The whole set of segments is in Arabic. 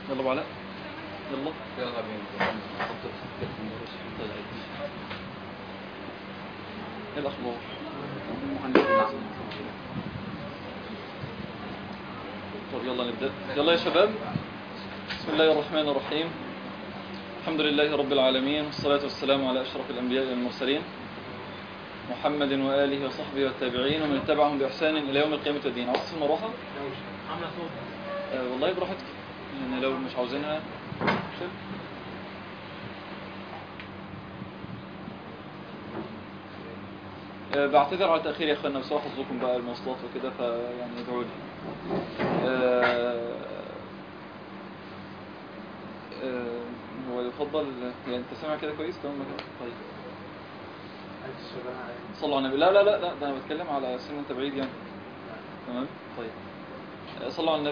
يلا ابو علاء، يلا. يلا بينا. ايه الاخبار؟ طب يلا نبدا، يلا يا شباب. بسم الله الرحمن الرحيم. الحمد لله رب العالمين، والصلاه والسلام على اشرف الانبياء والمرسلين محمد واله وصحبه والتابعين ومن اتبعهم باحسان الى يوم القيامه والدين. عاوز المروحه؟ عامله صوت. والله براحتك، يعني لو مش عاوزينها شيل. بعتذر على التأخير يا اخوانا، بس حظكم بقى المواصلات وكده، فيعني ادعوا لي. هو يفضل يعني انت سامع كده كويس تمام كده؟ طيب صلوا على النبي. لا لا لا لا، ده انا بتكلم على سن انت بعيد يعني. تمام طيب. صلوا على النبي.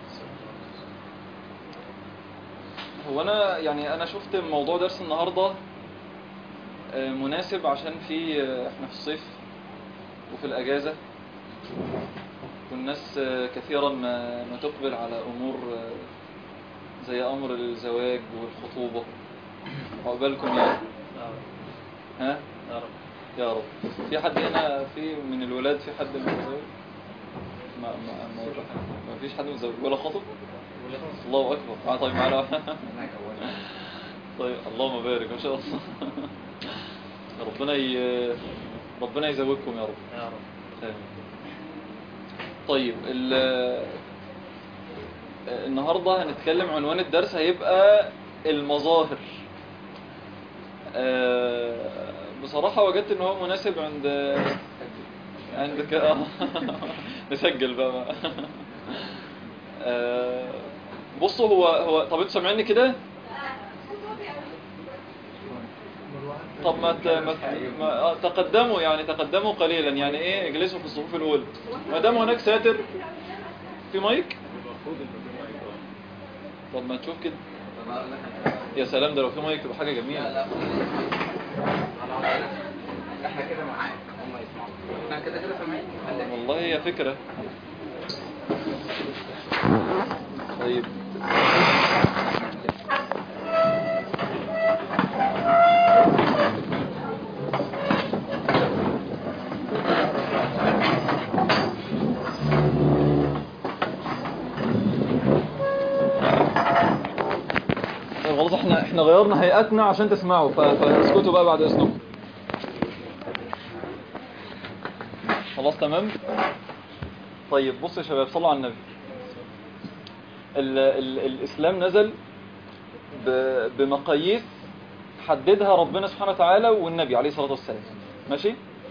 هو انا يعني انا شفت موضوع درس النهارده مناسب، عشان في احنا في الصيف وفي الاجازه، والناس كثيرا ما تقبل على امور زي امر الزواج والخطوبه. عقبالكم يعني. ها يا رب. يا رب. في حد هنا في من الولاد، في حد متزوج؟ ما فيش حد متزوج ولا خطب؟ الله اكبر. طيب معنا. طيب اللهم بارك ما شاء الله. ربنا يزوجكم يا رب. يا رب. طيب النهارده هنتكلم، عنوان الدرس هيبقى المظاهر. بصراحة وجدت ان هو مناسب عندك. نسجل بقى. بصوا، هو طب انتوا سامعيني كده؟ طب ما تقدموا، يعني تقدموا قليلا، يعني ايه، اجلسوا في الصفوف الاولى. ما دام هناك ساتر في مايك. طب ما تشوف كده. يا سلام، ده لو في مايك تبقى حاجه جميله. لا احنا كده معاك، هم يسمعوا. احنا كده سامعين. والله هي فكره. طيب خلاص، احنا غيرنا هيئتنا عشان تسمعوا، فاسكتوا بقى بعد اذنكم. خلاص تمام. طيب بصوا يا شباب، صلوا على النبي. الاسلام نزل بمقاييس حددها ربنا سبحانه وتعالى والنبي عليه الصلاه والسلام. ماشي.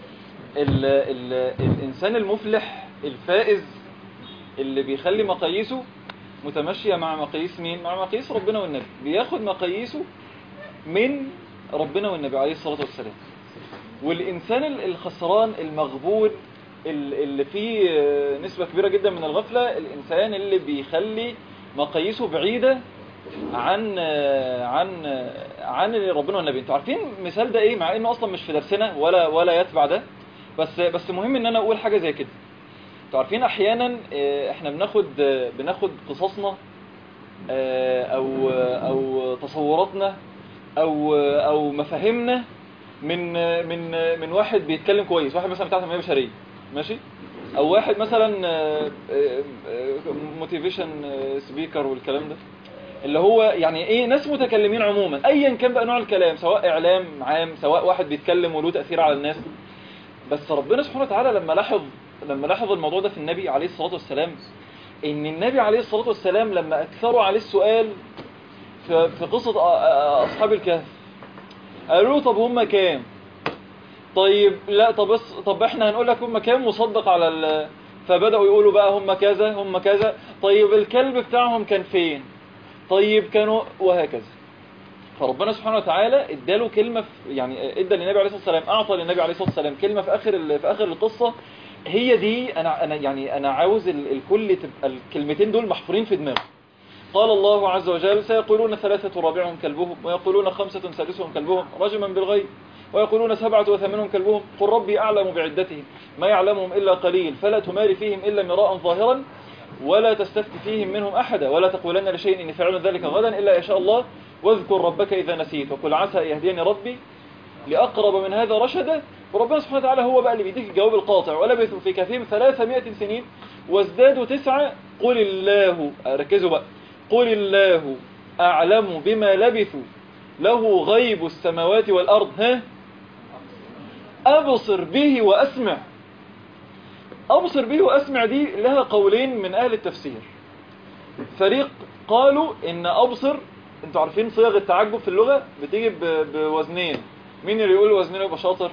الانسان المفلح الفائز اللي بيخلي مقاييسه متماشيه مع مقاييس مين؟ مع مقاييس ربنا والنبي. بياخد مقاييسه من ربنا والنبي عليه الصلاه والسلام. والإنسان الخسران المغبون اللي فيه نسبة كبيرة جدا من الغفلة، الإنسان اللي بيخلي مقاييسه بعيدة عن ربنا والنبي. انتوا عارفين مثال ده ايه؟ مع انه اصلا مش في درسنا ولا يتبع ده، بس مهم ان انا اقول حاجة زي كده. انتوا عارفين احيانا احنا بناخد قصصنا او تصوراتنا او مفاهيمنا من واحد بيتكلم كويس، واحد مثلا بتاع تنميه بشريه، ماشي، او واحد مثلا موتيفيشن سبيكر والكلام ده، اللي هو يعني ايه، ناس متكلمين عموما ايا كان بقى نوع الكلام، سواء اعلام عام، سواء واحد بيتكلم وله تاثير على الناس. بس ربنا سبحانه وتعالى لما لاحظ الموضوع ده في النبي عليه الصلاه والسلام، ان النبي عليه الصلاه والسلام لما اكثروا عليه السؤال في قصه اصحاب الكهف، قالوا له طب هم كام؟ طيب لا، طب احنا هنقول لك هم كام مصدق على فبدأوا يقولوا بقى هم كذا هم كذا. طيب الكلب بتاعهم كان فين؟ طيب كانوا، وهكذا. فربنا سبحانه وتعالى اداله كلمة يعني ادى للنبي عليه الصلاة والسلام، اعطى للنبي عليه الصلاة والسلام كلمة في اخر القصة. هي دي انا عاوز الكل تبقى الكلمتين دول محفورين في دماغه. قال الله عز وجل: سيقولون 3 رابعهم كلبهم، ويقولون 5 سادسهم كلبهم رجما بالغيب، ويقولون 7 وثامنهم كلبهم، قل ربي أعلم بعدتهم ما يعلمهم إلا قليل فلا تماري فيهم إلا مراء ظاهرا ولا تستفت فيهم منهم أحدا ولا تقولن لشيء إني فاعل ذلك غدا إلا إن شاء الله واذكر ربك إذا نسيت وقل عسى أن يهديني ربي لأقرب من هذا رشدا. وربنا سبحانه وتعالى هو بقى اللي بيديك الجواب القاطع. ولبثوا في كهفهم 300 سنين وازدادوا 9 قل الله، ركزوا بقى، قل الله أعلم بما لبثوا له غيب السماوات والأرض أبصر به وأسمع. أبصر به وأسمع دي لها قولين من أهل التفسير. فريق قالوا إن أبصر، انتوا عارفين صيغ التعجب في اللغة بتيجي بوزنين، مين اللي يقول وزنين يبقى شاطر؟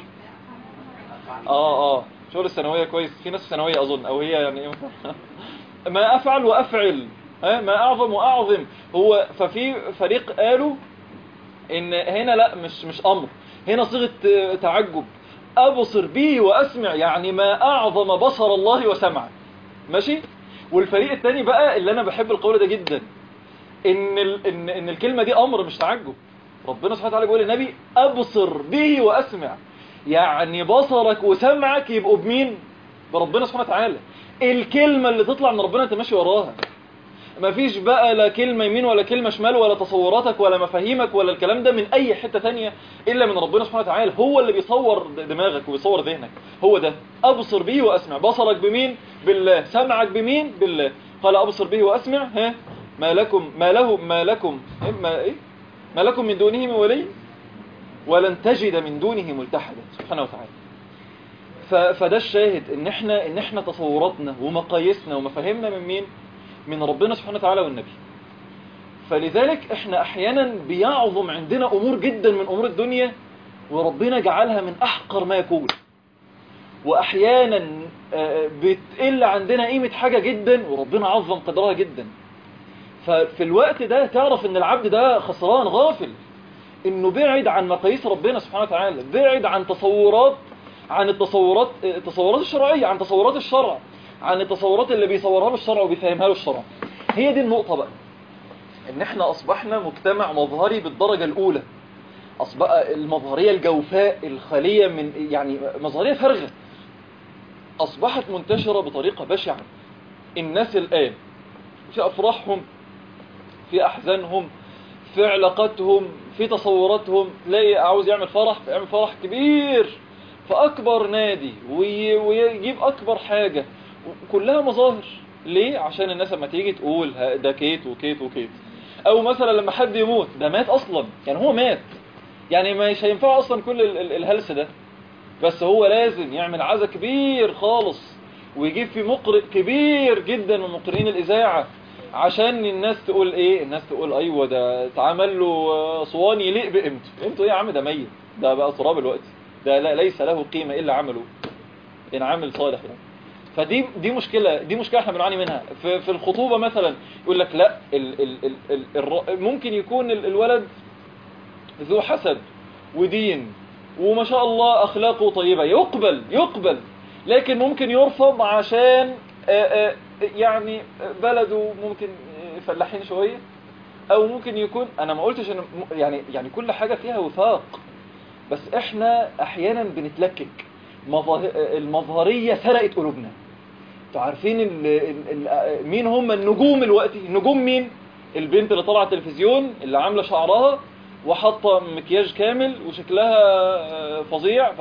شغل الثانوية كويس، في ناس في ثانوية أظن، أو هي يعني ما أفعل وأفعل، ما أعظم وأعظم. هو ففي فريق قالوا إن هنا لا، مش أمر، هنا صيغة تعجب. أبصر به وأسمع يعني ما أعظم بصر الله وسمعه، ماشي. والفريق الثاني بقى اللي أنا بحب القول ده جدا، إن الكلمة دي أمر مش تعجب. ربنا سبحانه وتعالى بيقول للنبي أبصر به وأسمع، يعني بصرك وسمعك يبقوا بمين؟ بربنا سبحانه وتعالى. الكلمة اللي تطلع من ربنا انت ماشي وراها، مفيش بقى لا كلمة يمين ولا كلمة شمال ولا تصوراتك ولا مفاهيمك ولا الكلام ده من أي حتة تانية إلا من ربنا سبحانه وتعالى. هو اللي بيصور دماغك وبيصور ذهنك، هو ده أبصر به وأسمع. بصرك بمين؟ بالله. سمعك بمين؟ بالله. قال أبصر به وأسمع. ما لكم من دونه من ولي ولن تجد من دونه ملتحدا سبحانه وتعالى. فده الشاهد ان احنا تصوراتنا ومقاييسنا ومفاهيمنا من مين؟ من ربنا سبحانه وتعالى والنبي. فلذلك احنا احيانا بيعظم عندنا امور جدا من امور الدنيا وربنا جعلها من احقر ما يكون، واحيانا بتقل عندنا قيمة حاجة جدا وربنا عظم قدرها جدا. ففي الوقت ده تعرف ان العبد ده خسران غافل، انه بعد عن مقاييس ربنا سبحانه وتعالى، بعد عن التصورات الشرعية، عن تصورات الشرع، عن التصورات اللي بيصورها له الشرع وبيفهمها له الشرع. هي دي النقطة بقى، ان احنا اصبحنا مجتمع مظهري بالدرجة الاولى. اصبح المظهرية الجوفاء الخالية من يعني مظهرية فارغة اصبحت منتشرة بطريقة بشعة. الناس الان في افراحهم، في احزانهم، في علاقاتهم، في تصوراتهم، تلاقي عاوز يعمل فرح كبير في اكبر نادي ويجيب اكبر حاجة، كلها مظاهر. ليه؟ عشان الناس لما تيجي تقول ده كيت وكيت وكيت. او مثلا لما حد يموت، ده مات اصلا، يعني هو مات، يعني مش هينفع اصلا كل الهلس ده، بس هو لازم يعمل عزا كبير خالص ويجيب فيه مقرئ كبير جدا من مقرئين الاذاعة عشان الناس تقول ايه؟ الناس تقول ايوه ده اتعمل له صواني يليق بقيمته. قيمته ايه يا عم؟ ده ميت، ده بقى تراب الوقت، ده لا ليس له قيمة الا عمله ان عامل صالح يعني. فدي مشكلة احنا بنعاني منها. في الخطوبة مثلا يقول لك لا، ممكن يكون الولد ذو حسب ودين وما شاء الله اخلاقه طيبة، يقبل، لكن ممكن يرفض عشان يعني بلده ممكن فلاحين شوية، او ممكن يكون، انا ما قلتش ان يعني كل حاجة فيها وفاق، بس احنا احيانا بنتلكك. المظهرية سرقت قلوبنا. انتوا عارفين مين هم النجوم الوقتي؟ النجوم مين؟ البنت اللي طالعه التلفزيون اللي عامله شعرها وحاطه مكياج كامل وشكلها فظيع،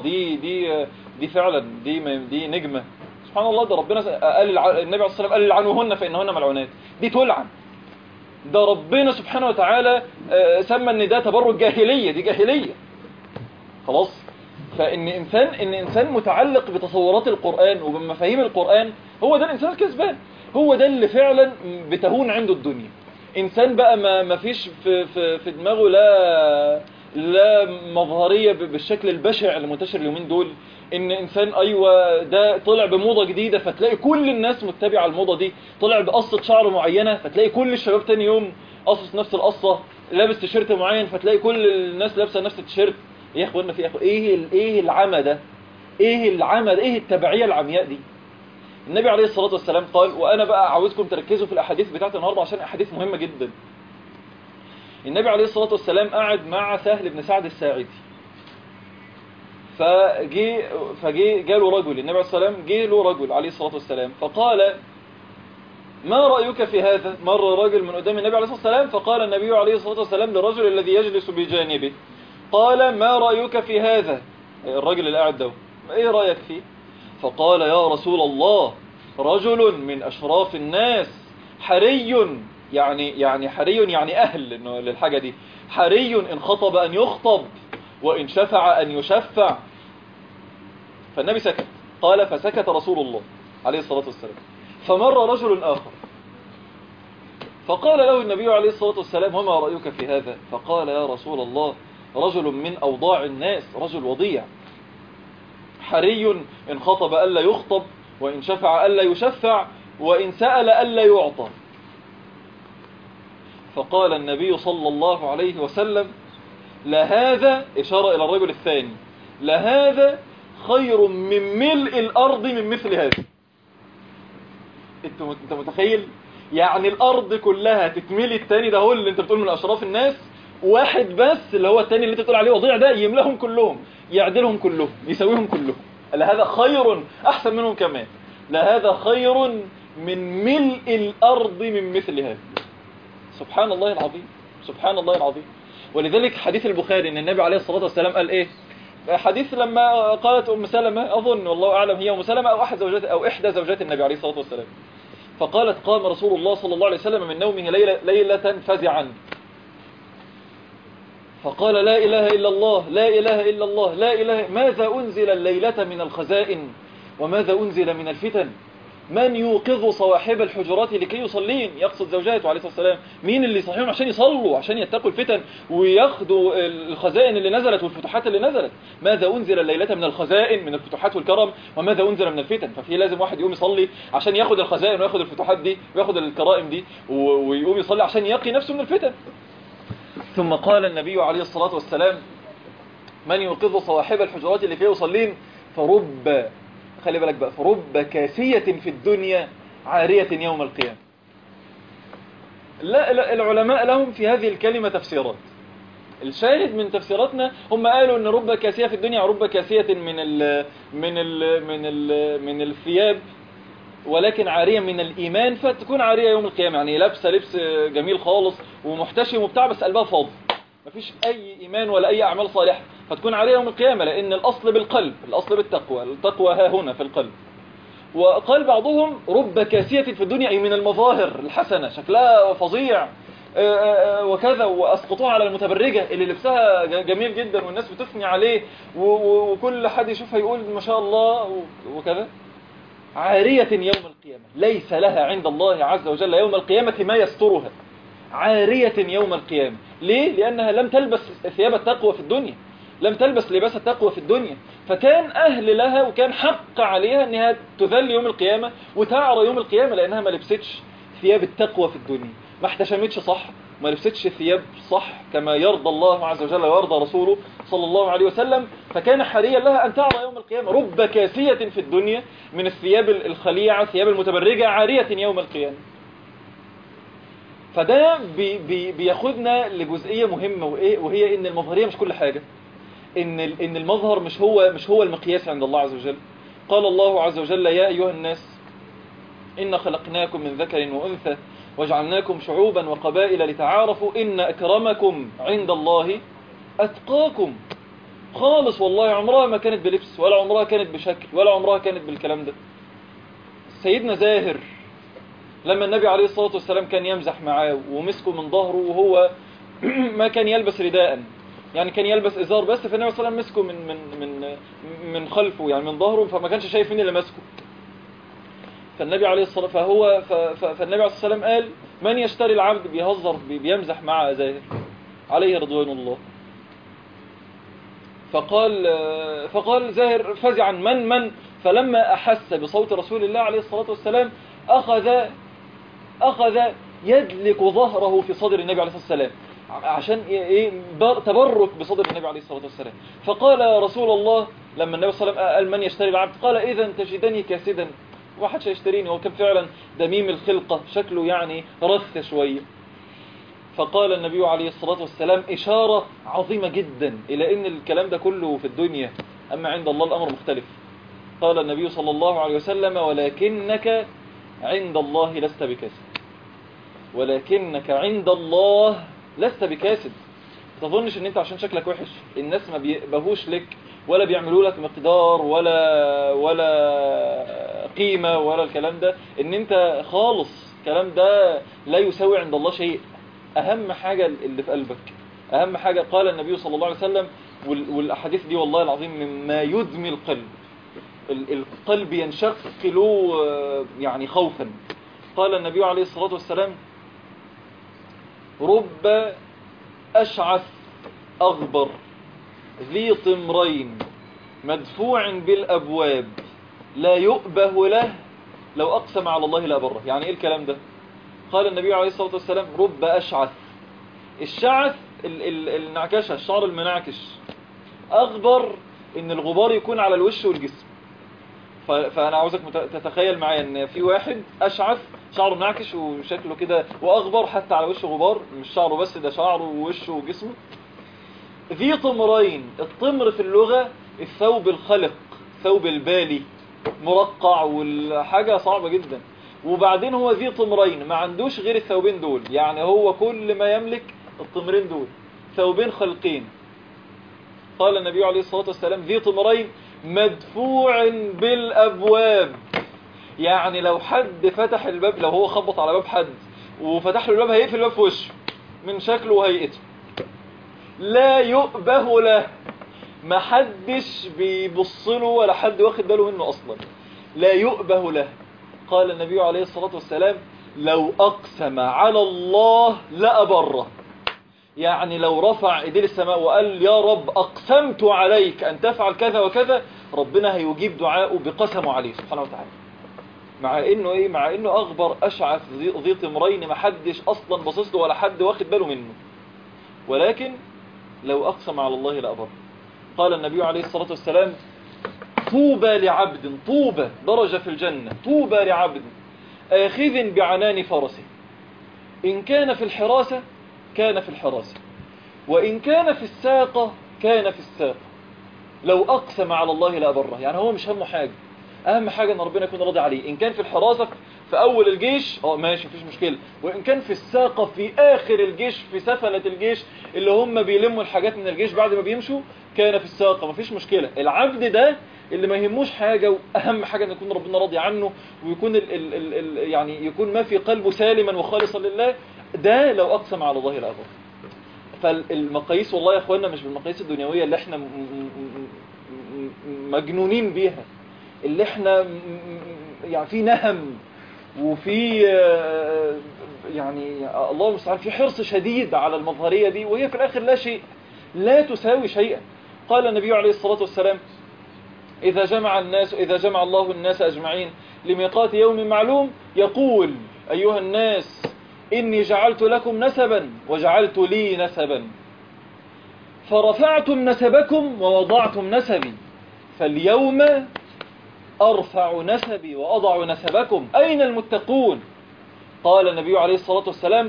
دي فعلا دي نجمه. سبحان الله، ده ربنا قال، النبي عليه الصلاه والسلام قال لعنوهن فانهن ملعونات. دي تلعن، ده ربنا سبحانه وتعالى سمى ان ده تبرج جاهليه، دي جاهليه خلاص. فإن إنسان متعلق بتصورات القرآن وبمفاهيم القرآن، هو ده الإنسان الكسبان، هو ده اللي فعلا بتهون عنده الدنيا. إنسان بقى ما فيش في دماغه لا مظهرية بالشكل البشع اللي منتشر اليومين دول. إن إنسان أيوة ده طلع بموضة جديدة فتلاقي كل الناس متبعة الموضة دي، طلع بقصة شعر معينة فتلاقي كل الشباب تاني يوم قصص نفس القصة، لابس تيشيرت معين فتلاقي كل الناس لابسة نفس التيشيرت. يا اخوانا في ايه العمى ده؟ ايه التبعية العمياء دي؟ النبي عليه الصلاة والسلام قال، وانا بقى عاوزكم تركزوا في الاحاديث بتاعت النهاردة عشان احاديث مهمة جدا. النبي عليه الصلاة والسلام قاعد مع سهل بن سعد الساعدي، جاله رجل، النبي عليه الصلاة والسلام جه له رجل عليه الصلاة والسلام فقال ما رأيك في هذا؟ مر راجل من قدام النبي عليه الصلاة والسلام، فقال النبي عليه الصلاة والسلام للرجل الذي يجلس بجانبه، قال ما رأيك في هذا؟ الراجل اللي قاعد ده ايه رأيك فيه؟ فقال يا رسول الله رجل من أشراف الناس حري، يعني حري يعني أهل إنه للحاجة دي، حري إن خطب أن يخطب وإن شفع أن يشفع. فالنبي سكت، قال فسكت رسول الله عليه الصلاة والسلام. فمر رجل آخر فقال له النبي عليه الصلاة والسلام وما رأيك في هذا؟ فقال يا رسول الله رجل من أوضاع الناس، رجل وضيع، حري إن خطب ألا يخطب وإن شفع ألا يشفع وإن سأل ألا يعطى. فقال النبي صلى الله عليه وسلم لهذا، إشارة إلى الرجل الثاني، لهذا خير من ملء الأرض من مثل هذا. انت متخيل؟ يعني الأرض كلها تتملي التاني ده هو اللي انت بتقول من أشراف الناس، واحد بس اللي هو التاني اللي انت بتقول عليه وضيع ده يملهم كلهم، يعدلهم كلهم، يسويهم كلهم. لهذا خير، أحسن منهم كمان، لهذا خير من ملء الأرض من مثل هذا. سبحان الله العظيم، سبحان الله العظيم. ولذلك حديث البخاري ان النبي عليه الصلاة والسلام قال ايه؟ حديث لما قالت أم سلمة، أظن والله أعلم هي أم سلمة أو إحدى زوجات النبي عليه الصلاة والسلام، فقالت قام رسول الله صلى الله عليه وسلم من نومه ليلة فزعا فقال لا إله إلا الله لا إله إلا الله لا إله، ماذا أنزل الليلة من الخزائن وماذا أنزل من الفتن، من يوقظ صواحب الحجرات لكي يصلين، يقصد زوجاته عليه الصلاة والسلام، مين اللي يصحيهم عشان يصلوا، عشان يتقوا الفتن وياخدوا الخزائن اللي نزلت والفتوحات اللي نزلت. ماذا أنزل الليلة من الخزائن، من الفتوحات والكرم، وماذا أنزل من الفتن. ففي لازم واحد يقوم يصلي عشان ياخد الخزائن وياخد الفتوحات دي وياخد الكرائم دي، ويقوم يصلي عشان يقي نفسه من الفتن. ثم قال النبي عليه الصلاة والسلام من يوقظ صواحب الحجرات لكي يصلين، فرب، خلي بالك بقى، فرب كاسية في الدنيا عارية يوم القيامة. لا العلماء لهم في هذه الكلمة تفسيرات. الشاهد من تفسيراتنا هم قالوا ان رب كاسية في الدنيا رب كاسية من الثياب، ولكن عارية من الإيمان، فتكون عارية يوم القيامة، يعني لابسة لبس جميل خالص ومحتشم وبتاع بس قلبها فاضي، مفيش أي إيمان ولا أي أعمال صالحة، فتكون عارية يوم القيامة، لأن الأصل بالقلب، الأصل بالتقوى، التقوى ها هنا في القلب. وقال بعضهم رب كاسية في الدنيا أي من المظاهر الحسنة، شكلها فظيع وكذا، وأسقطوها على المتبرجة اللي لبسها جميل جدا والناس بتثني عليه وكل حد يشوفها يقول ما شاء الله وكذا. عارية يوم القيامة ليس لها عند الله عز وجل يوم القيامة ما يسترها، عارية يوم القيامة. ليه؟ لأنها لم تلبس ثياب التقوى في الدنيا، لم تلبس لباس التقوى في الدنيا، فكان أهل لها وكان حق عليها أنها تذل يوم القيامة وتعرى يوم القيامة، لأنها ما لبستش ثياب التقوى في الدنيا، ما احتشمتش صح، ما لبستش ثياب صح كما يرضى الله عز وجل ويرضى رسوله صلى الله عليه وسلم، فكان حريا لها أن تعرى يوم القيامة رب كاسية في الدنيا من الثياب الخليعة، ثياب المتبرجة، عارية يوم القيامة. فده بياخدنا لجزئية مهمة، وهي ان المظهرية مش كل حاجة، ان المظهر مش هو المقياس عند الله عز وجل. قال الله عز وجل يا أيها الناس إن خلقناكم من ذكر وأنثى وجعلناكم شعوبا وقبائل لتعارفوا إن أكرمكم عند الله أتقاكم. خالص والله، عمرها ما كانت بلبس ولا عمرها كانت بشكل ولا عمرها كانت بالكلام ده. سيدنا زاهر لما النبي عليه الصلاة والسلام كان يمزح معاه ومسكه من ظهره وهو ما كان يلبس رداء، يعني كان يلبس إزار بس، فالنبي صلى الله عليه وسلم مسكه من خلفه، يعني من ظهره، فما كانش شايف مين اللي ماسكه. فالنبي عليه الصلاة فالنبي عليه الصلاة والسلام قال من يشتري العبد، بيهزر بيمزح مع زاهر عليه رضوان الله. فقال زاهر فزعا من فلما أحس بصوت رسول الله عليه الصلاة والسلام أخذ يدلك ظهره في صدر النبي عليه الصلاة والسلام عشان تبرك بصدر النبي عليه الصلاة والسلام. فقال يا رسول الله لما النبي صلى الله عليه وسلم قال من يشتري العبد، قال إذا تجدني كاسدا، واحد سيشتريني. هو كان فعلا دميم الخلقة، شكله يعني رث شوية. فقال النبي عليه الصلاة والسلام إشارة عظيمة جدا إلى أن الكلام ده كله في الدنيا، أما عند الله الأمر مختلف. قال النبي صلى الله عليه وسلم ولكنك عند الله لست بكاسد، ولكنك عند الله لست بكاسد. ما تظنش ان انت عشان شكلك وحش الناس ما بيقبهوش لك ولا بيعملوا لك مقدار ولا قيمة ولا الكلام ده، ان انت خالص الكلام ده لا يساوي عند الله شيء. اهم حاجة اللي في قلبك، اهم حاجة. قال النبي صلى الله عليه وسلم، والاحاديث دي والله العظيم مما يدمي القلب، القلب ينشق له يعني خوفا. قال النبي عليه الصلاة والسلام: رب أشعث أغبر ذي طمرين مدفوع بالأبواب لا يؤبه له لو أقسم على الله لا بره. يعني إيه الكلام ده؟ قال النبي عليه الصلاة والسلام: رب أشعث. الشعث النعكشة، الشعر المنعكش. أغبر إن الغبار يكون على الوش والجسم. فأنا عاوزك تتخيل معايا إن في واحد أشعث شعره منعكش وشكله كده، وأغبر حتى على وشه غبار، مش شعره بس، ده شعره ووشه وجسمه. ذي طمرين، الطمر في اللغة الثوب الخلق، ثوب البالي مرقع والحاجة صعبة جدا. وبعدين هو ذي طمرين، ما عندوش غير الثوبين دول، يعني هو كل ما يملك الطمرين دول، ثوبين خلقين. قال النبي عليه الصلاة والسلام: ذي طمرين مدفوع بالأبواب. يعني لو حد فتح الباب، لو هو خبط على باب حد وفتح له الباب، هيقفل الباب في وشه من شكله وهيئته. لا يؤبه له، ما حدش بيبص له ولا حد واخد باله منه اصلا. لا يؤبه له. قال النبي عليه الصلاة والسلام: لو اقسم على الله لأبره. يعني لو رفع ايديه للسماء وقال: يا رب اقسمت عليك ان تفعل كذا وكذا، ربنا هيجيب دعاءه بقسمه عليه سبحانه وتعالى. مع انه ايه؟ مع انه اغبر اشعث ذي طمرين، ما حدش اصلا باصص له ولا حد واخد باله منه، ولكن لو أقسم على الله لأبر. قال النبي عليه الصلاة والسلام: طوبى لعبد، طوبى درجة في الجنة، طوبى لعبد آخذ بعنان فرسه، إن كان في الحراسة كان في الحراسة، وإن كان في الساقة كان في الساقة، لو أقسم على الله لأبره. يعني هو مش همه حاجة، أهم حاجة أن ربنا يكون راضي عليه. إن كان في الحراسة في أول الجيش ماشي مفيش مشكلة، وإن كان في الساقة في آخر الجيش، في سفلة الجيش اللي هم بيلموا الحاجات من الجيش بعد ما بيمشوا، كان في الساقة مفيش مشكلة. العبد ده اللي ما يهموش حاجة، وأهم حاجة أن يكون ربنا راضي عنه، ويكون يعني يكون ما في قلبه سالما وخالصا لله، ده لو أقسم على الله لأبره. فالمقاييس والله يا أخوانا مش بالمقاييس الدنيوية اللي احنا مجنونين بيها، اللي احنا يعني في نهم وفي يعني الله المستعان في حرص شديد على المظهرية دي، وهي في الآخر لا شيء، لا تساوي شيئا. قال النبي عليه الصلاة والسلام: إذا جمع الله الناس أجمعين لميقات يوم معلوم، يقول: أيها الناس إني جعلت لكم نسبا وجعلت لي نسبا، فرفعتم نسبكم ووضعتم نسبي، فاليوم أرفع نسبي وأضع نسبكم، أين المتقون؟ قال النبي عليه الصلاة والسلام: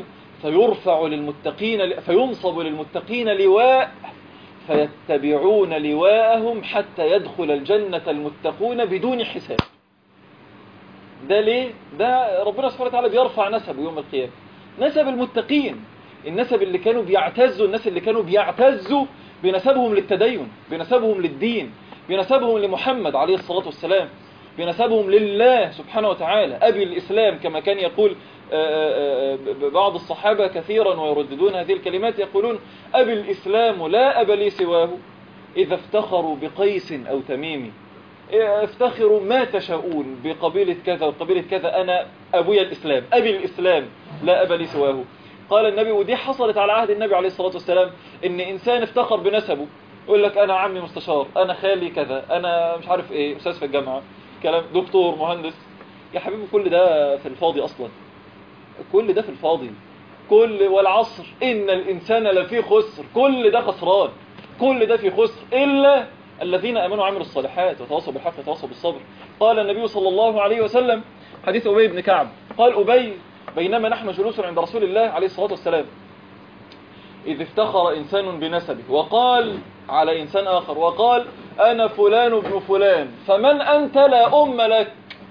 فينصب للمتقين لواء فيتبعون لواءهم حتى يدخل الجنة المتقون بدون حساب. ده ليه؟ ده ربنا سبحانه وتعالى بيرفع نسب يوم القيامة، نسب المتقين، النسب اللي كانوا بيعتزوا، الناس اللي كانوا بيعتزوا بنسبهم للتدين، بنسبهم للدين، بنسبهم لمحمد عليه الصلاة والسلام، بنسبهم لله سبحانه وتعالى، أبي الإسلام، كما كان يقول بعض الصحابة كثيرا ويرددون هذه الكلمات، يقولون: أبي الإسلام لا أب لي سواه، إذا افتخروا بقيس أو تميم افتخروا ما تشاءون بقبيلة كذا وقبيلة كذا، أنا أبويا الإسلام، أبي الإسلام لا أب لي سواه. قال النبي، ودي حصلت على عهد النبي عليه الصلاة والسلام، إن إنسان افتخر بنسبه، يقول لك: أنا عمي مستشار، أنا خالي كذا، أنا مش عارف إيه، أستاذ في الجامعة، كلام دكتور، مهندس. يا حبيبي كل ده في الفاضي أصلا، كل ده في الفاضي. والعصر إن الإنسان لفي خسر، كل ده خسران، كل ده في خسر إلا الذين آمنوا وعملوا الصالحات وتواصوا بالحق وتواصوا بالصبر. قال النبي صلى الله عليه وسلم، حديث أبي بن كعب، قال أبي: بينما نحن جلوس عند رسول الله عليه الصلاة والسلام، إذ افتخر إنسان بنسبه وقال على إنسان آخر، وقال: أنا فلان ابن فلان، فمن أنت لا أم لك.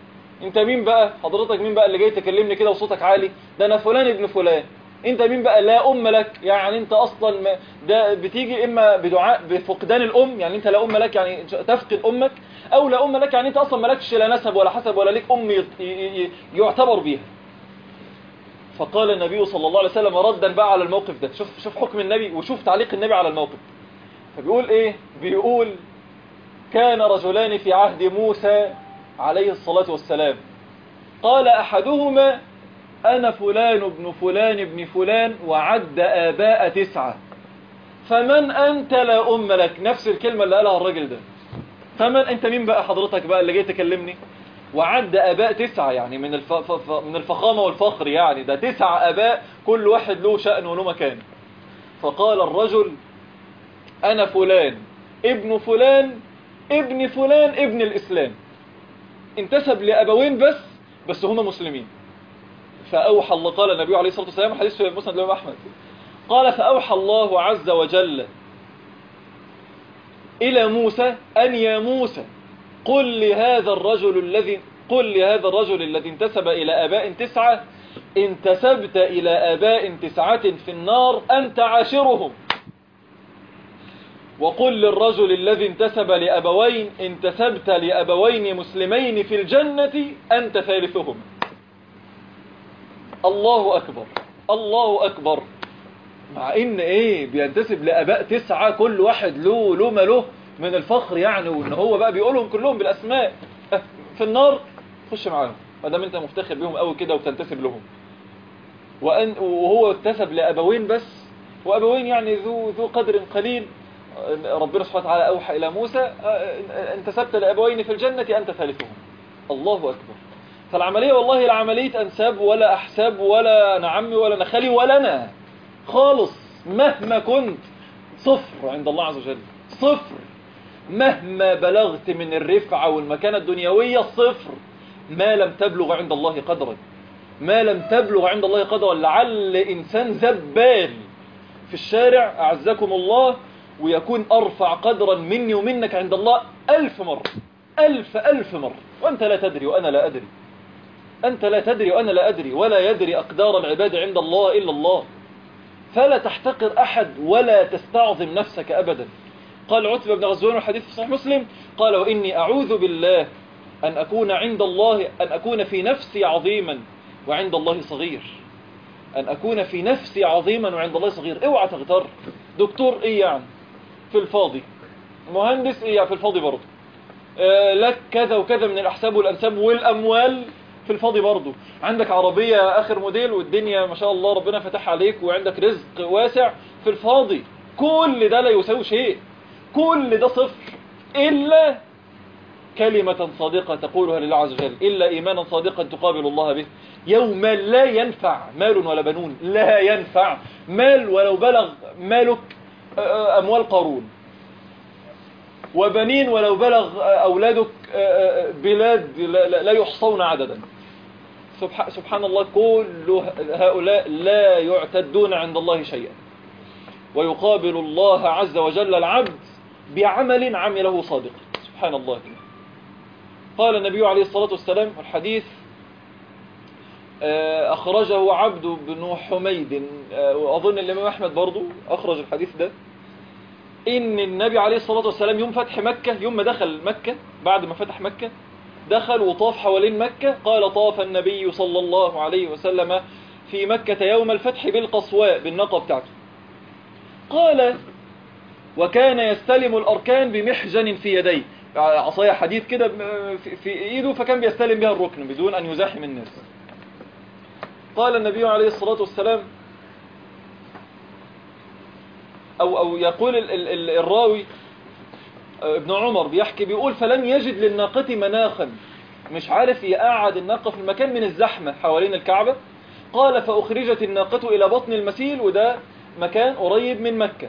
انت مين بقى حضرتك؟ مين بقى اللي جاي تكلمني كده وصوتك عالي؟ ده انا فلان ابن فلان. انت مين بقى؟ لا ام لك، يعني انت اصلا ده بتيجي اما بدعاء بفقدان الام، يعني انت لا ام لك يعني تفقد امك، او لا ام لك يعني انت اصلا مالكش لا نسب ولا حسب ولا ليك ام يعتبر بيها. فقال النبي صلى الله عليه وسلم ردا بقى على الموقف ده، شوف حكم النبي وشوف تعليق النبي على الموقف. فبيقول ايه؟ بيقول كان رجلان في عهد موسى عليه الصلاة والسلام، قال أحدهما أنا فلان ابن فلان ابن فلان، وعد آباء 9، فمن أنت لا أم لك. نفس الكلمة اللي قالها الراجل ده. فمن أنت مين بقى حضرتك بقى اللي جاي تكلمني؟ وعد آباء 9، يعني من الفخامة والفخر، يعني ده 9 آباء كل واحد له شأن وله مكان. فقال الرجل أنا فلان ابن فلان ابن فلان ابن الإسلام، انتسب لأبوين بس هما مسلمين. فأوحى الله، قال النبي عليه الصلاة والسلام، حديث في مسند الإمام أحمد، قال فأوحى الله عز وجل إلى موسى أن يا موسى قل لهذا الرجل الذي انتسب إلى آباء 9، انتسبت إلى آباء 9 في النار أنت عاشرهم، وقل للرجل الذي انتسب لأبوين انتسبت لأبوين مسلمين في الجنة أنت ثالثهم. الله أكبر الله أكبر. مع إن إيه بينتسب لأباء 9 كل واحد له ما له من الفخر يعني، وإن هو بقى بيقولهم كلهم بالأسماء. في النار خش معاهم ما دام أنت مفتخر بيهم قوي كده وبتنتسب لهم. وهو انتسب لأبوين بس، وأبوين يعني ذو قدر قليل. ربنا سبحانه وتعالى أوحى إلى موسى انتسبت لأبوين في الجنة أنت ثالثهم. الله أكبر. فالعملية والله لا عملية أنساب ولا أحساب ولا أنا عمي ولا أنا خالي ولا أنا خالص. مهما كنت صفر عند الله عز وجل، صفر. مهما بلغت من الرفعة والمكانة الدنيوية صفر، ما لم تبلغ عند الله قدرا، ما لم تبلغ عند الله قدرا. لعل إنسان زبال في الشارع أعزكم الله ويكون أرفع قدرا مني ومنك عند الله 1000 مرة، 1000 مرة، وأنت لا تدري وأنا لا أدري. أنت لا تدري وأنا لا أدري، ولا يدري أقدار العباد عند الله إلا الله. فلا تحتقر أحد ولا تستعظم نفسك أبدا. قال عتبة بن غزوان والحديث في صحيح مسلم، قال وإني أعوذ بالله أن أكون عند الله، أن أكون في نفسي عظيما وعند الله صغير. أن أكون في نفسي عظيما وعند الله صغير. اوعى تغتر. دكتور إيه يعني في الفاضي، مهندس إيه يعني في الفاضي برضه، لك كذا وكذا من الأحساب والأنساب والأموال في الفاضي برضه. عندك عربية آخر موديل والدنيا ما شاء الله ربنا فتح عليك وعندك رزق واسع في الفاضي. كل ده لا يساوي شيء، كل ده صفر، إلا كلمة صادقة تقولها لله عز وجل، إلا إيمانا صادقا تقابل الله به يوما لا ينفع مال ولا بنون. لا ينفع مال ولو بلغ مالك أموال قارون، وبنين ولو بلغ أولادك بلاد لا يحصون عددا. سبحان الله، كل هؤلاء لا يعتدون عند الله شيئا، ويقابل الله عز وجل العبد بعمل عمله صادقا. سبحان الله. قال النبي عليه الصلاة والسلام، الحديث أخرجه عبد بن حميد، وأظن الإمام أحمد برضو أخرج الحديث ده، إن النبي عليه الصلاة والسلام يوم فتح مكة، يوم ما دخل مكة بعد ما فتح مكة دخل وطاف حوالين مكة. قال طاف النبي صلى الله عليه وسلم في مكة يوم الفتح بالقصواء، بالناقة بتاعته. قال وكان يستلم الأركان بمحجن في يديه، عصاية حديد كده في إيده، فكان بيستلم بها الركن بدون أن يزاحم الناس. قال النبي عليه الصلاة والسلام، أو يقول الراوي ابن عمر بيحكي بيقول فلم يجد للناقة مناخا، مش عارف يقعد الناقة في المكان من الزحمة حوالين الكعبة. قال فأخرجت الناقة إلى بطن المسيل، وده مكان قريب من مكة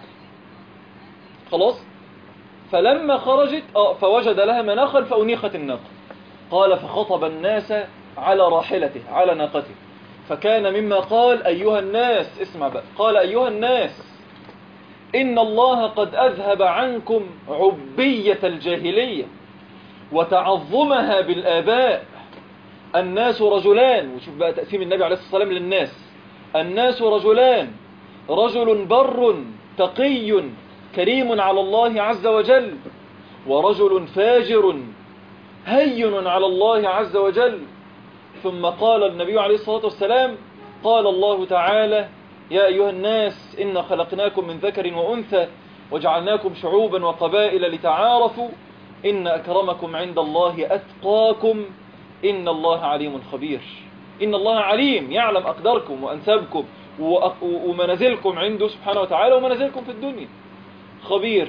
خلاص. فلما خرجت فوجد لها مناخا فأنيخت الناقة. قال فخطب الناس على راحلته، على ناقته، فكان مما قال أيها الناس، اسمع بقى، قال أيها الناس إن الله قد أذهب عنكم عبية الجاهلية وتعظمها بالآباء الناس رجلان، وشوف بقى تقسيم النبي عليه الصلاة والسلام للناس، الناس رجلان، رجل بر تقي كريم على الله عز وجل، ورجل فاجر هين على الله عز وجل. ثم قال النبي عليه الصلاة والسلام: قال الله تعالى: يا أيها الناس إنا خلقناكم من ذكر وأنثى وجعلناكم شعوبا وقبائل لتعارفوا إن أكرمكم عند الله أتقاكم إن الله عليم خبير. إن الله عليم، يعلم أقداركم وأنسابكم ومنازلكم عنده سبحانه وتعالى ومنازلكم في الدنيا. خبير،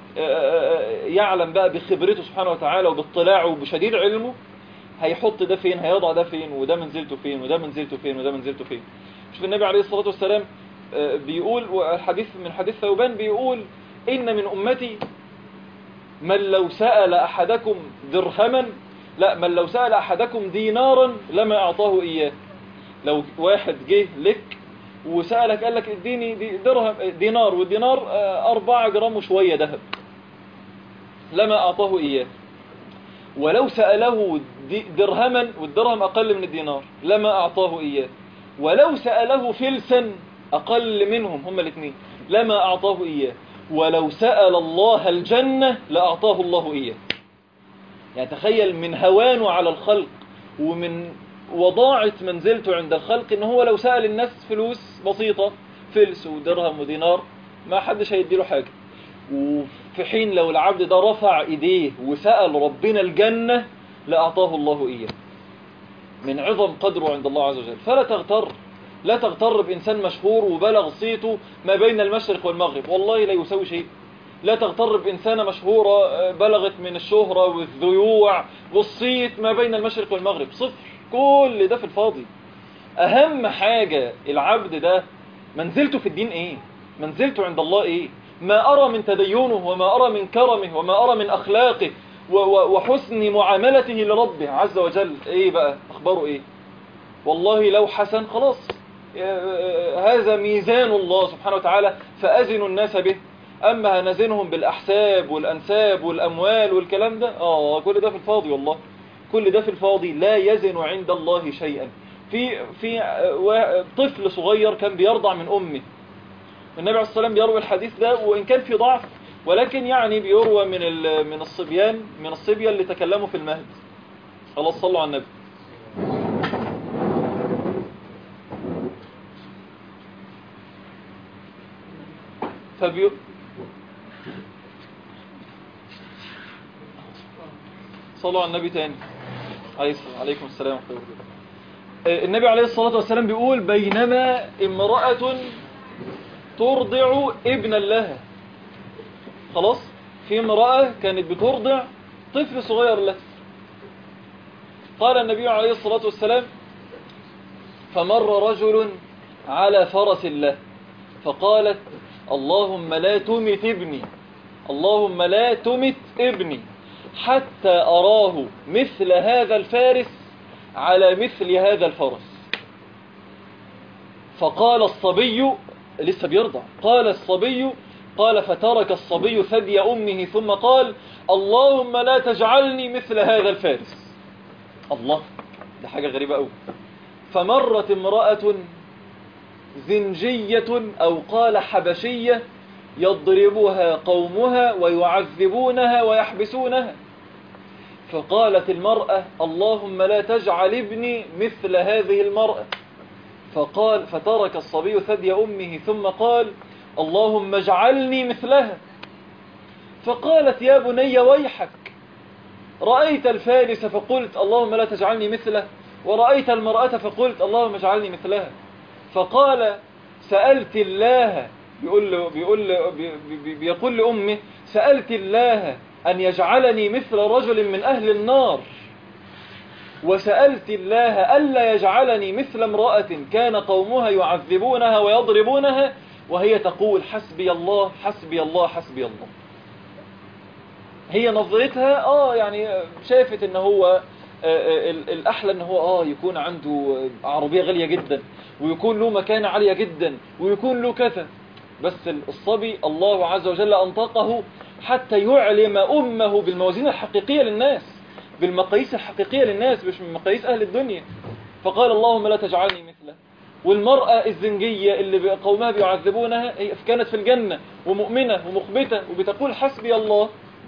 يعلم بقى بخبرته سبحانه وتعالى وباطلاعه وبشديد علمه هيحط ده فين، هيضع ده فين، وده منزلته فين، وده منزلته فين، وده منزلته فين. شوف النبي عليه الصلاة والسلام بيقول، والحديث من حديث ثوبان بيقول: إن من أمتي من لو سأل أحدكم درهما، لا، من لو سأل أحدكم دينارا لما أعطاه إياه. لو واحد جه لك وسألك قال لك اديني درهم دينار، والدينار 4 جرام وشوية ذهب، لما أعطاه إياه. ولو سأله درهما، والدرهم أقل من الدينار، لما أعطاه إياه. ولو سأله فلسا، أقل منهم هما الاثنين، لما أعطاه إياه. ولو سأل الله الجنة لأعطاه الله إياه. يعني تخيل من هوانه على الخلق ومن وضاعة منزلته عند الخلق، إن هو لو سأل الناس فلوس بسيطة، فلس ودرهم ودينار، ما حدش هيديله حاجة. وفي حين لو العبد ده رفع إيديه وسأل ربنا الجنة لأعطاه الله إياه، من عظم قدره عند الله عز وجل. فلا تغتر، لا تغتر بإنسان مشهور وبلغ صيته ما بين المشرق والمغرب، والله لا يسوي شيء. لا تغتر بإنسانة مشهورة بلغت من الشهرة والذيوع والصيت ما بين المشرق والمغرب، صفر، كل ده في الفاضي. أهم حاجة العبد ده منزلته في الدين إيه، منزلته عند الله إيه. ما أرى من تدينه، وما أرى من كرمه، وما أرى من أخلاقه وحسن معاملته لربه عز وجل، إيه بقى أخباره إيه؟ والله لو حسن خلاص، هذا ميزان الله سبحانه وتعالى فأزنوا الناس به. أما هنزنهم بالأحساب والأنساب والأموال والكلام ده، كل ده في الفاضي، والله كل ده في الفاضي، لا يزن عند الله شيئا. في طفل صغير كان بيرضع من أمه، النبي عليه الصلاة والسلام بيروي الحديث ده، وإن كان في ضعف ولكن يعني بيروى من الصبيان، من الصبية اللي تكلموا في المهد. خلاص صلوا على النبي. صلوا على النبي تاني. عليكم السلام ورحمة الله وبركاته. النبي عليه الصلاة والسلام بيقول: بينما امرأة ترضع ابنا لها. خلاص، في امرأة كانت بترضع طفل صغير لها. قال النبي عليه الصلاة والسلام: فمر رجل على فرس له فقالت: اللهم لا تمت ابني، اللهم لا تمت ابني حتى أراه مثل هذا الفارس على مثل هذا الفرس. فقال الصبي، لسه بيرضع، قال الصبي، قال فترك الصبي ثدي أمه ثم قال: اللهم لا تجعلني مثل هذا الفارس. الله، ده حاجة غريبة أوي. فمرت امرأة زنجية أو قال حبشية يضربها قومها ويعذبونها ويحبسونها، فقالت المرأة: اللهم لا تجعل ابني مثل هذه المرأة. فقال فترك الصبي ثدي أمه ثم قال: اللهم اجعلني مثلها. فقالت: يا بني ويحك، رأيت الفارس فقلت اللهم لا تجعلني مثله، ورأيت المرأة فقلت اللهم اجعلني مثلها. فقال: سألت الله، بيقول لأمه: سألت الله أن يجعلني مثل رجل من أهل النار، وسألت الله ألا يجعلني مثل امرأة كان قومها يعذبونها ويضربونها وهي تقول: حسبي الله حسبي الله حسبي الله. هي نظرتها يعني شافت ان هو الأحلى ان هو يكون عنده عربية غالية جدا، ويكون له مكانة عالية جدا، ويكون له كذا. بس الصبي الله عز وجل أنطقه حتى يعلم أمه بالموازين الحقيقية للناس، بالمقاييس الحقيقية للناس مش من مقاييس أهل الدنيا. فقال اللهم لا تجعلني مثله. والمرأة الزنجية اللي قومها بيعذبونها هي كانت في الجنة ومؤمنة ومخبتة وبتقول حسبي الله.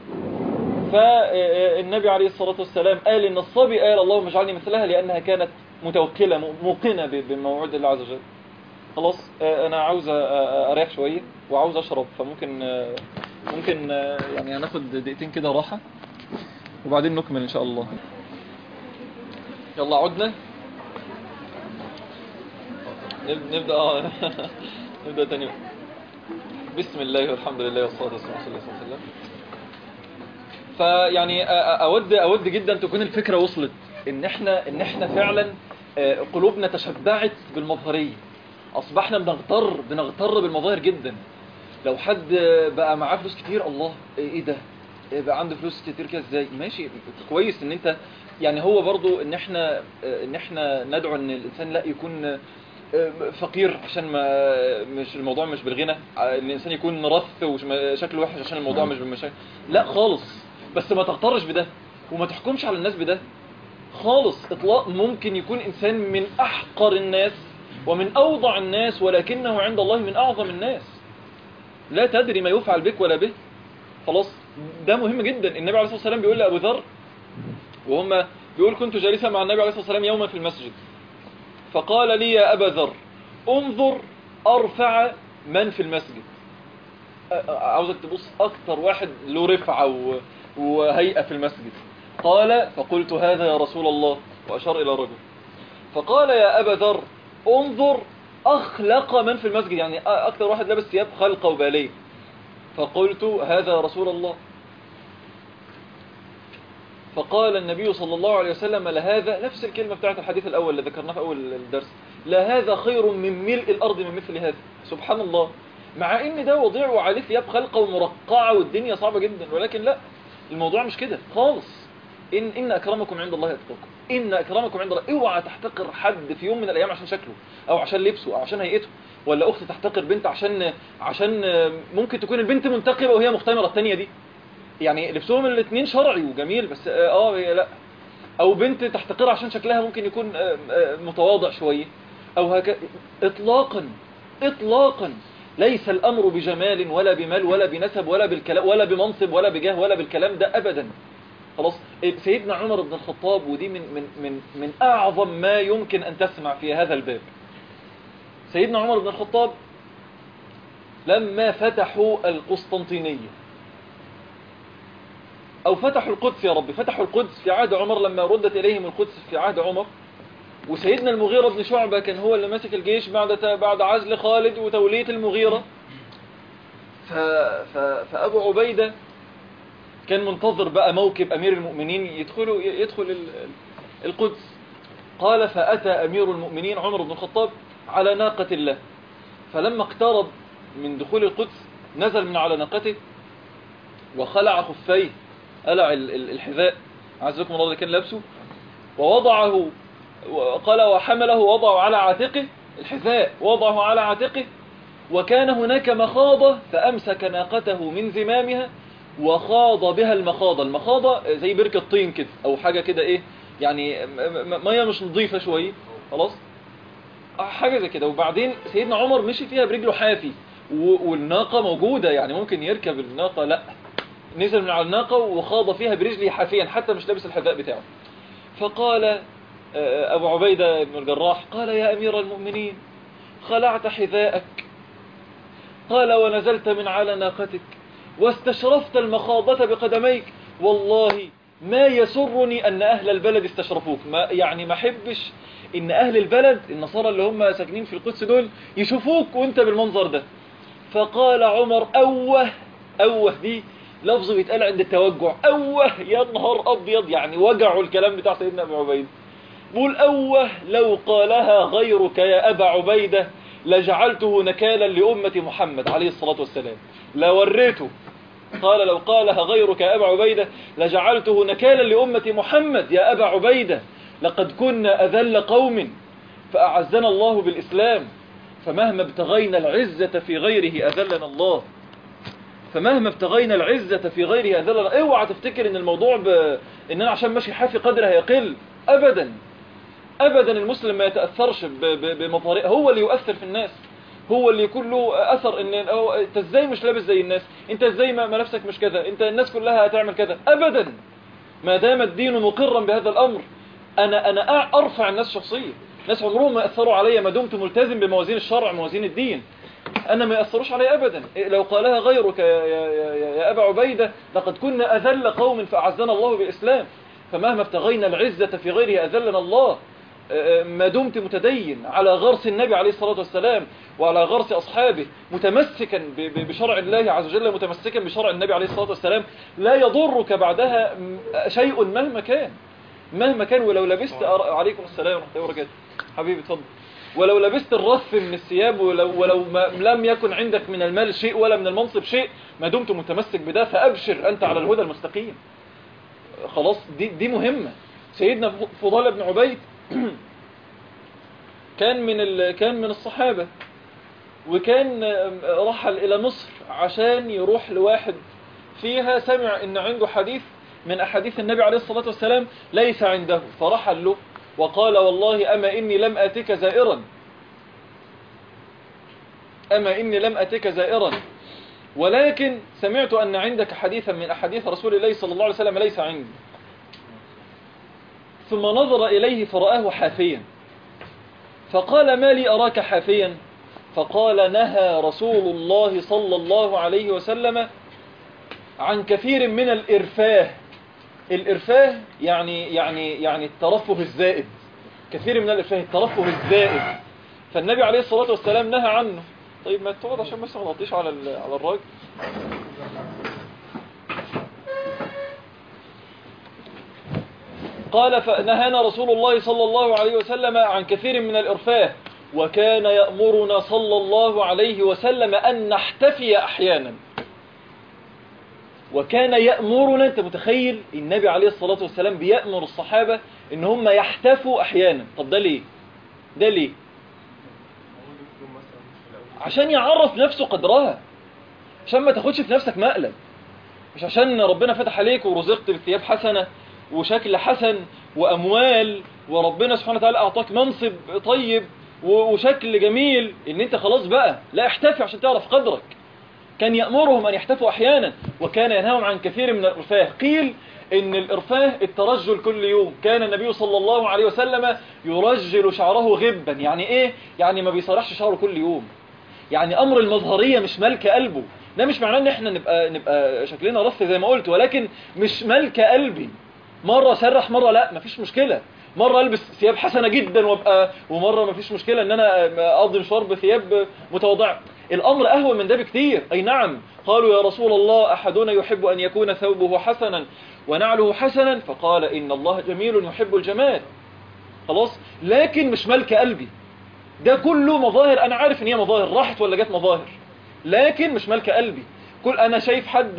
فالنبي عليه الصلاة والسلام قال إن الصبي قال اللهم اجعلني مثلها لأنها كانت متوكلة موقنة بموعد الله عز وجل. خلاص أنا عاوز أريح شوية وعاوز أشرب، فممكن يعني هناخد دقيقتين كده راحة وبعدين نكمل إن شاء الله. يلا عدنا نبدأ نبدأ تاني. بسم الله والحمد لله والصلاة والسلام على رسول الله صلى الله عليه وسلم. فيعني أود جدا تكون الفكرة وصلت إن احنا فعلا قلوبنا تشبعت بالمظهرية. أصبحنا بنغتر بالمظاهر جدا. لو حد بقى معاه فلوس كتير، الله إيه ده بقى عنده فلوس كتير كده إزاي؟ ماشي كويس إن أنت يعني هو برضو إن احنا ندعو إن الإنسان لا يكون فقير عشان ما مش الموضوع مش بالغنى، ان الانسان يكون مرث وشكله وحش عشان الموضوع مش بالمشاكل، لا خالص. بس ما تغترش بده وما تحكمش على الناس بده خالص اطلاق. ممكن يكون انسان من احقر الناس ومن اوضع الناس ولكنه عند الله من اعظم الناس. لا تدري ما يفعل بك ولا به. خلاص ده مهم جدا. النبي عليه الصلاة والسلام بيقول لأبو ذر وهم بيقول كنت جالسا مع النبي عليه الصلاة والسلام يوما في المسجد فقال لي يا أبا ذر انظر أرفع من في المسجد. عاوزك تبص أكتر واحد له رفعة وهيئة في المسجد. قال فقلت هذا يا رسول الله وأشار إلى رجل. فقال يا أبا ذر انظر أخلق من في المسجد، يعني أكتر واحد لابس ثياب خلقة وبالية. فقلت هذا يا رسول الله. فقال النبي صلى الله عليه وسلم لهذا نفس الكلمة بتاعت الحديث الأول اللي ذكرناه في أول الدرس، لا هذا خير من ملء الأرض من مثل هذا. سبحان الله. مع إن ده وضيع وعليه ثياب خلقة ومرقعة والدنيا صعبة جدا، ولكن لا، الموضوع مش كده خالص. إن أكرمكم عند الله يتقاكم. إن أكرمكم عند الله. اوعى تحتقر حد في يوم من الأيام عشان شكله أو عشان لبسه أو عشان هيئته، ولا أخت تحتقر بنت عشان ممكن تكون البنت منتقبة وهي مختمرة التانية دي، يعني لبسهم الاثنين شرعي وجميل بس لا. او بنت تحتقرها عشان شكلها ممكن يكون متواضع شوية او هكذا. اطلاقا ليس الامر بجمال ولا بمال ولا بنسب ولا بالكلام ولا بمنصب ولا بجاه ولا بالكلام ده ابدا. خلاص. سيدنا عمر بن الخطاب، ودي من اعظم ما يمكن ان تسمع في هذا الباب. سيدنا عمر بن الخطاب لما فتحوا القسطنطينية أو فتحوا القدس، يا رب فتحوا القدس في عهد عمر، لما ردت إليهم القدس في عهد عمر، وسيدنا المغيرة بن شعبة كان هو اللي ماسك الجيش بعد عزل خالد وتولية المغيرة. فأبو عبيدة كان منتظر بقى موكب أمير المؤمنين يدخل القدس. قال فأتى أمير المؤمنين عمر بن الخطاب على ناقة الله، فلما اقترب من دخول القدس نزل من على ناقته وخلع خفيه، قلع الحذاء عزكم الله اللي كان لابسه، ووضعه، قال وحمله ووضعه على عاتقه، الحذاء وضعه على عاتقه، وكان هناك مخاضة فأمسك ناقته من زمامها وخاض بها المخاضة. المخاضة زي بركة طين كده أو حاجة كده إيه يعني مية مش نظيفة شوية، خلاص حاجة زي كده. وبعدين سيدنا عمر مشي فيها برجله حافي والناقة موجودة، يعني ممكن يركب الناقة، لا، نزل من على الناقة وخاض فيها برجله حافيا حتى مش لابس الحذاء بتاعه. فقال أبو عبيدة بن الجراح قال يا أمير المؤمنين خلعت حذاءك، قال ونزلت من على ناقتك واستشرفت المخاضة بقدميك، والله ما يسرني أن أهل البلد استشرفوك. ما حبش إن أهل البلد النصارى اللي هم ساكنين في القدس دول يشوفوك وانت بالمنظر ده. فقال عمر أوه دي لفظ بيتقال عند التوجع، أوه يا نهار أبيض، يعني وجعوا الكلام بتاع سيدنا أبو عبيدة. بقول أوه لو قالها غيرك يا أبا عبيدة لجعلته نكالا لأمة محمد عليه الصلاة والسلام، لا وريته. قال لو قالها غيرك يا أبا عبيدة لجعلته نكالا لأمة محمد يا أبا عبيدة، لقد كنا أذل قوم فأعزنا الله بالإسلام، فمهما ابتغينا العزة في غيره أذلنا الله. فمهما ابتغينا العزة في غيره أذلنا. اوعى تفتكر ان الموضوع ان انا عشان ماشي حافي قدر هيقل. ابدا ابدا. المسلم ما يتأثرش بمظاهره، هو اللي يؤثر في الناس، هو اللي يكون له اثر. ان انت ازاي مش لابس زي الناس، انت ازاي ما نفسك مش كذا، انت الناس كلها هتعمل كذا. ابدا. ما دام الدين مقرا بهذا الامر، انا ارفع الناس شخصيا. ناس عمرهم ما اثروا عليا ما دمت ملتزم بموازين الشرع موازين الدين. انا ما ياثروش علي ابدا. لو قالها غيرك يا ابا عبيده لقد كنا اذل قوم فاعزنا الله بالاسلام. فمهما ابتغينا العزه في غيره اذلنا الله. ما دمت متدين على غرس النبي عليه الصلاه والسلام وعلى غرس اصحابه، متمسكا بشرع الله عز وجل، متمسكا بشرع النبي عليه الصلاه والسلام، لا يضرك بعدها شيء مهما كان. ولو لبست عليكم السلام ورحمه الله وبركاته. حبيبي اتفضل. ولو لبست الرف من الثياب، ولو لم يكن عندك من المال شيء ولا من المنصب شيء، ما دمت متمسك بده فأبشر أنت على الهدى المستقيم. خلاص. دي مهمة. سيدنا فضال بن عبيد كان من الصحابة، وكان رحل إلى مصر عشان يروح لواحد فيها سمع إن عنده حديث من أحاديث النبي عليه الصلاة والسلام ليس عنده، فرحل له وقال والله أما إني لم أتك زائرا ولكن سمعت أن عندك حديثا من أحاديث رسول الله صلى الله عليه وسلم ليس عندي. ثم نظر إليه فرآه حافيا فقال ما لي أراك حافيا؟ فقال نهى رسول الله صلى الله عليه وسلم عن كثير من الإرفاه. الإرفاه يعني الترفه الزائد. كثير من الإرفاه الترفه الزائد. فالنبي عليه الصلاة والسلام نهى عنه. طيب ما تقعد عشان بس ما نغطيش على الراجل. قال فنهانا رسول الله صلى الله عليه وسلم عن كثير من الإرفاه، وكان يأمرنا صلى الله عليه وسلم أن نحتفي أحيانا. وكان يأمرنا، أنت متخيل النبي عليه الصلاة والسلام بيأمر الصحابة إن هم يحتفوا أحيانا. طب ده ليه؟ عشان يعرف نفسه قدرها، عشان ما تاخدش في نفسك مقلب. مش عشان ربنا فتح عليك ورزقت بثياب حسنة وشكل حسن وأموال وربنا سبحانه وتعالى أعطاك منصب طيب وشكل جميل إن أنت خلاص بقى. لا، احتفي عشان تعرف قدرك. كان يأمرهم أن يحتفوا أحيانا، وكان ينهاهم عن كثير من الإرفاه. قيل إن الإرفاه الترجل كل يوم. كان النبي صلى الله عليه وسلم يرجل شعره غبا. يعني إيه؟ يعني ما بيصرحش شعره كل يوم. يعني أمر المظهرية مش ملك قلبه. ده مش معناه إن إحنا نبقى شكلنا رف زي ما قلت، ولكن مش ملك قلبي. مرة سرح مرة لا، مفيش مشكلة. مرة ألبس ثياب حسنة جدا ومرة مفيش مشكلة إن أنا أقضي مشوار بثياب متواضعة. الأمر أهون من ده بكتير. أي نعم. قالوا يا رسول الله أحدنا يحب أن يكون ثوبه حسنا ونعله حسنا، فقال إن الله جميل يحب الجمال. خلاص. لكن مش ملك قلبي. ده كله مظاهر. أنا عارف إن هي مظاهر راحت ولا جت مظاهر، لكن مش ملك قلبي. أنا شايف حد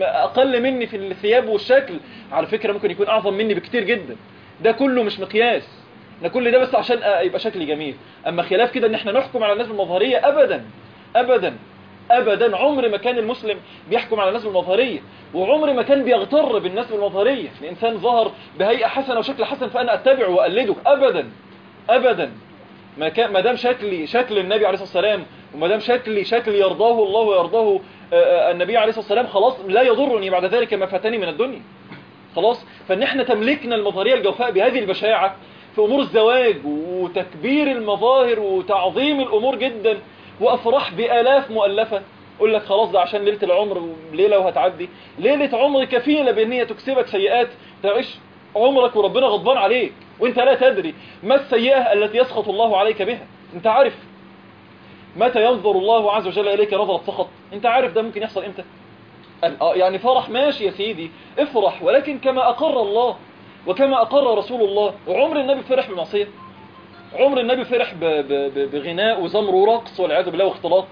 أقل مني في الثياب والشكل، على فكرة ممكن يكون أعظم مني بكتير جدا. ده كله مش مقياس. ده كل ده بس عشان يبقى شكلي جميل. أما خلاف كده إن احنا نحكم على الناس بالمظهرية، أبدا أبدا أبدا. عمر ما كان المسلم بيحكم على الناس بالمظهرية، وعمر ما كان بيغتر بالناس بالمظهرية. الإنسان ظهر بهيئة حسنة وشكل حسن فأنا أتبعه وأقلده. أبدا أبدا. ما دام شكل النبي عليه الصلاة والسلام، وما دام شكل يرضاه الله ويرضاه النبي عليه الصلاة والسلام، خلاص لا يضرني بعد ذلك ما فاتني من الدنيا. خلاص. فإن احنا تملكنا المظهرية الجوفاء بهذه البشاعة في أمور الزواج وتكبير المظاهر وتعظيم الأمور جدا، وأفراح بآلاف مؤلفة. أقول لك خلاص ده عشان ليلة العمر، ليلة وهتعدي. ليلة عمر كفيلة بأن هي تكسبك سيئات، تعيش عمرك وربنا غضبان عليك وانت لا تدري ما السيئة التي يسخط الله عليك بها. انت عارف متى ينظر الله عز وجل إليك نظرة سخط؟ انت عارف ده ممكن يحصل امتى؟ يعني فرح ماشي يا سيدي، افرح، ولكن كما أقر الله وكما أقر رسول الله. وعمر النبي فرح بالمعصية؟ عمر النبي فرح بغناء وزمر ورقص والعياذ بالله واختلاط؟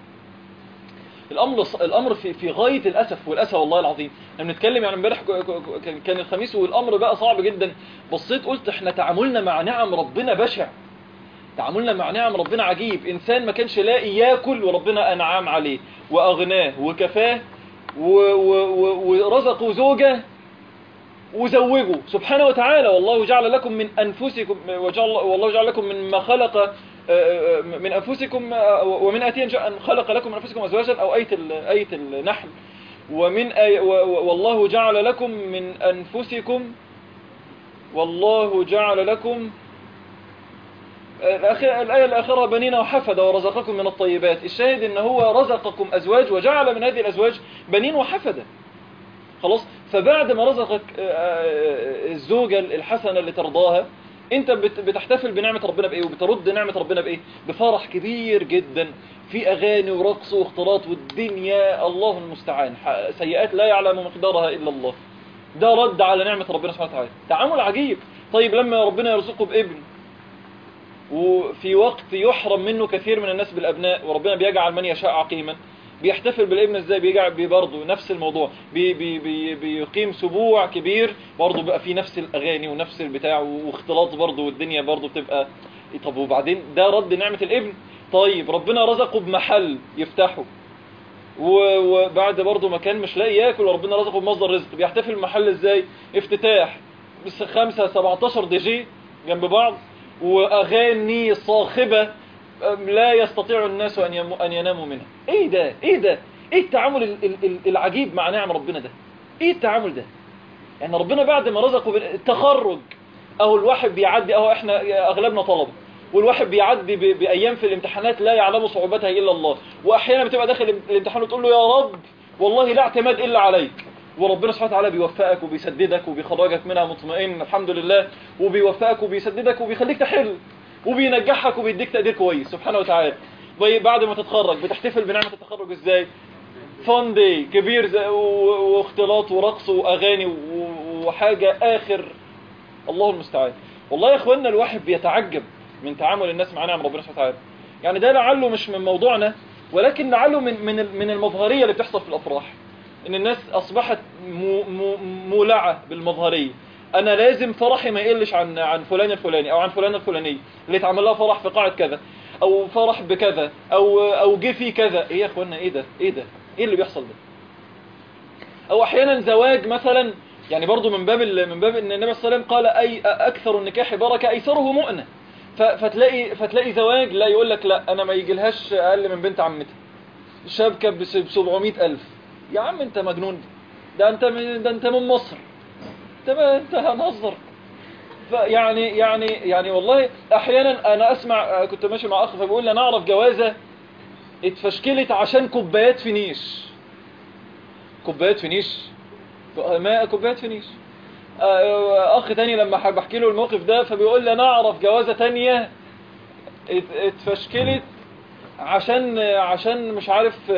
الأمر في غاية الأسف والأسى والله العظيم. احنا بنتكلم يعني امبارح كان الخميس والأمر بقى صعب جدا. بصيت قلت احنا تعاملنا مع نعم ربنا بشع، تعاملنا مع نعم ربنا عجيب. إنسان ما كانش لاقي ياكل وربنا أنعام عليه وأغناه وكفاه، ورزقوا زوجة وزوجوا سبحانه وتعالى. والله جعل لكم من أنفسكم والله جعل لكم مما خلق من أنفسكم ومن آتين أن خلق لكم من أنفسكم أزواجا، أو آية النحل، والله جعل لكم من أنفسكم، والله جعل لكم الآية الآخرة بنين وحفدة ورزقكم من الطيبات. الشاهد إن هو رزقكم أزواج وجعل من هذه الأزواج بنين وحفدة. خلاص، فبعد ما رزقك الزوجة الحسنة اللي ترضاها، انت بتحتفل بنعمة ربنا بإيه، وبترد نعمة ربنا بإيه؟ بفرح كبير جدا، في أغاني ورقص واختلاط والدنيا الله المستعان، سيئات لا يعلم مقدارها إلا الله. ده رد على نعمة ربنا سبحانه وتعالى، تعامل عجيب. طيب لما ربنا يرزقه بابن، وفي وقت يحرم منه كثير من الناس بالأبناء، وربنا بيجعل من يشاء عقيما، بيحتفل بالابن ازاي؟ بيجعل برضه نفس الموضوع، بيقيم سبوع كبير برضه بقى فيه نفس الأغاني ونفس البتاع واختلاط برضه، والدنيا برضه بتبقى. طب وبعدين ده رد نعمة الابن. طيب ربنا رزقه بمحل يفتحه، وبعد برضه مكان مش لاقي ياكل، وربنا رزقه بمصدر رزق، بيحتفل المحل ازاي؟ افتتاح 17 دي جي جنب بعض، وأغاني صاخبة لا يستطيع الناس أن يناموا منها. ايه ده؟ ايه ده؟ ايه التعامل العجيب مع نعم ربنا ده؟ ايه التعامل ده؟ يعني ربنا بعد ما رزقه التخرج، اهو الواحد بيعدي، اهو احنا اغلبنا طلبة، والواحد بيعدي بأيام في الامتحانات لا يعلم صعوبتها إلا الله، وأحيانا بتبقى داخل الامتحان وتقول له يا رب والله لا اعتماد إلا عليك، وربنا سبحانه وتعالى بيوفقك وبيسددك وبيخرجك منها مطمئن الحمد لله، وبيوفقك وبيسددك وبيخليك تحل وبينجحك وبيديك تقدير كويس سبحانه وتعالى. بعد ما تتخرج بتحتفل بنعمة التخرج ازاي؟ فان داي كبير واختلاط ورقص واغاني وحاجة اخر. الله المستعان. والله يا اخوانا الواحد بيتعجب من تعامل الناس مع نعم ربنا سبحانه وتعالى. يعني ده لعله مش من موضوعنا، ولكن لعله من المظهرية اللي بتحصل في الافراح، ان الناس اصبحت مولعة بالمظهرية. انا لازم فرحي ما يقلش عن فلان الفلاني او عن فلان الفلاني اللي اتعمل لها فرح في قاعة كذا، او فرح بكذا، او جه فيه كذا. ايه يا اخوانا؟ ايه ده؟ ايه ده؟ ايه اللي بيحصل ده؟ او احيانا زواج مثلا، يعني برضو من باب ان النبي صلى الله عليه وسلم قال اي اكثر النكاح بركه ايسره مؤنه. فتلاقي زواج لا يقول لك لا انا ما يجيلهاش اقل من بنت عمتها، شبكه ب 700,000. يا عم انت مجنون، ده انت من مصر، انت هنهزر. يعني والله احيانا انا اسمع، كنت ماشي مع اخ فبيقول لي انا اعرف جوازه اتفشكلت عشان كوبايات فينيش. كوبايات فينيش؟ ما كوبايات فينيش. اخ تاني لما بحكي له الموقف ده فبيقول لي انا اعرف جوازه تانية اتفشكلت عشان مش عارف،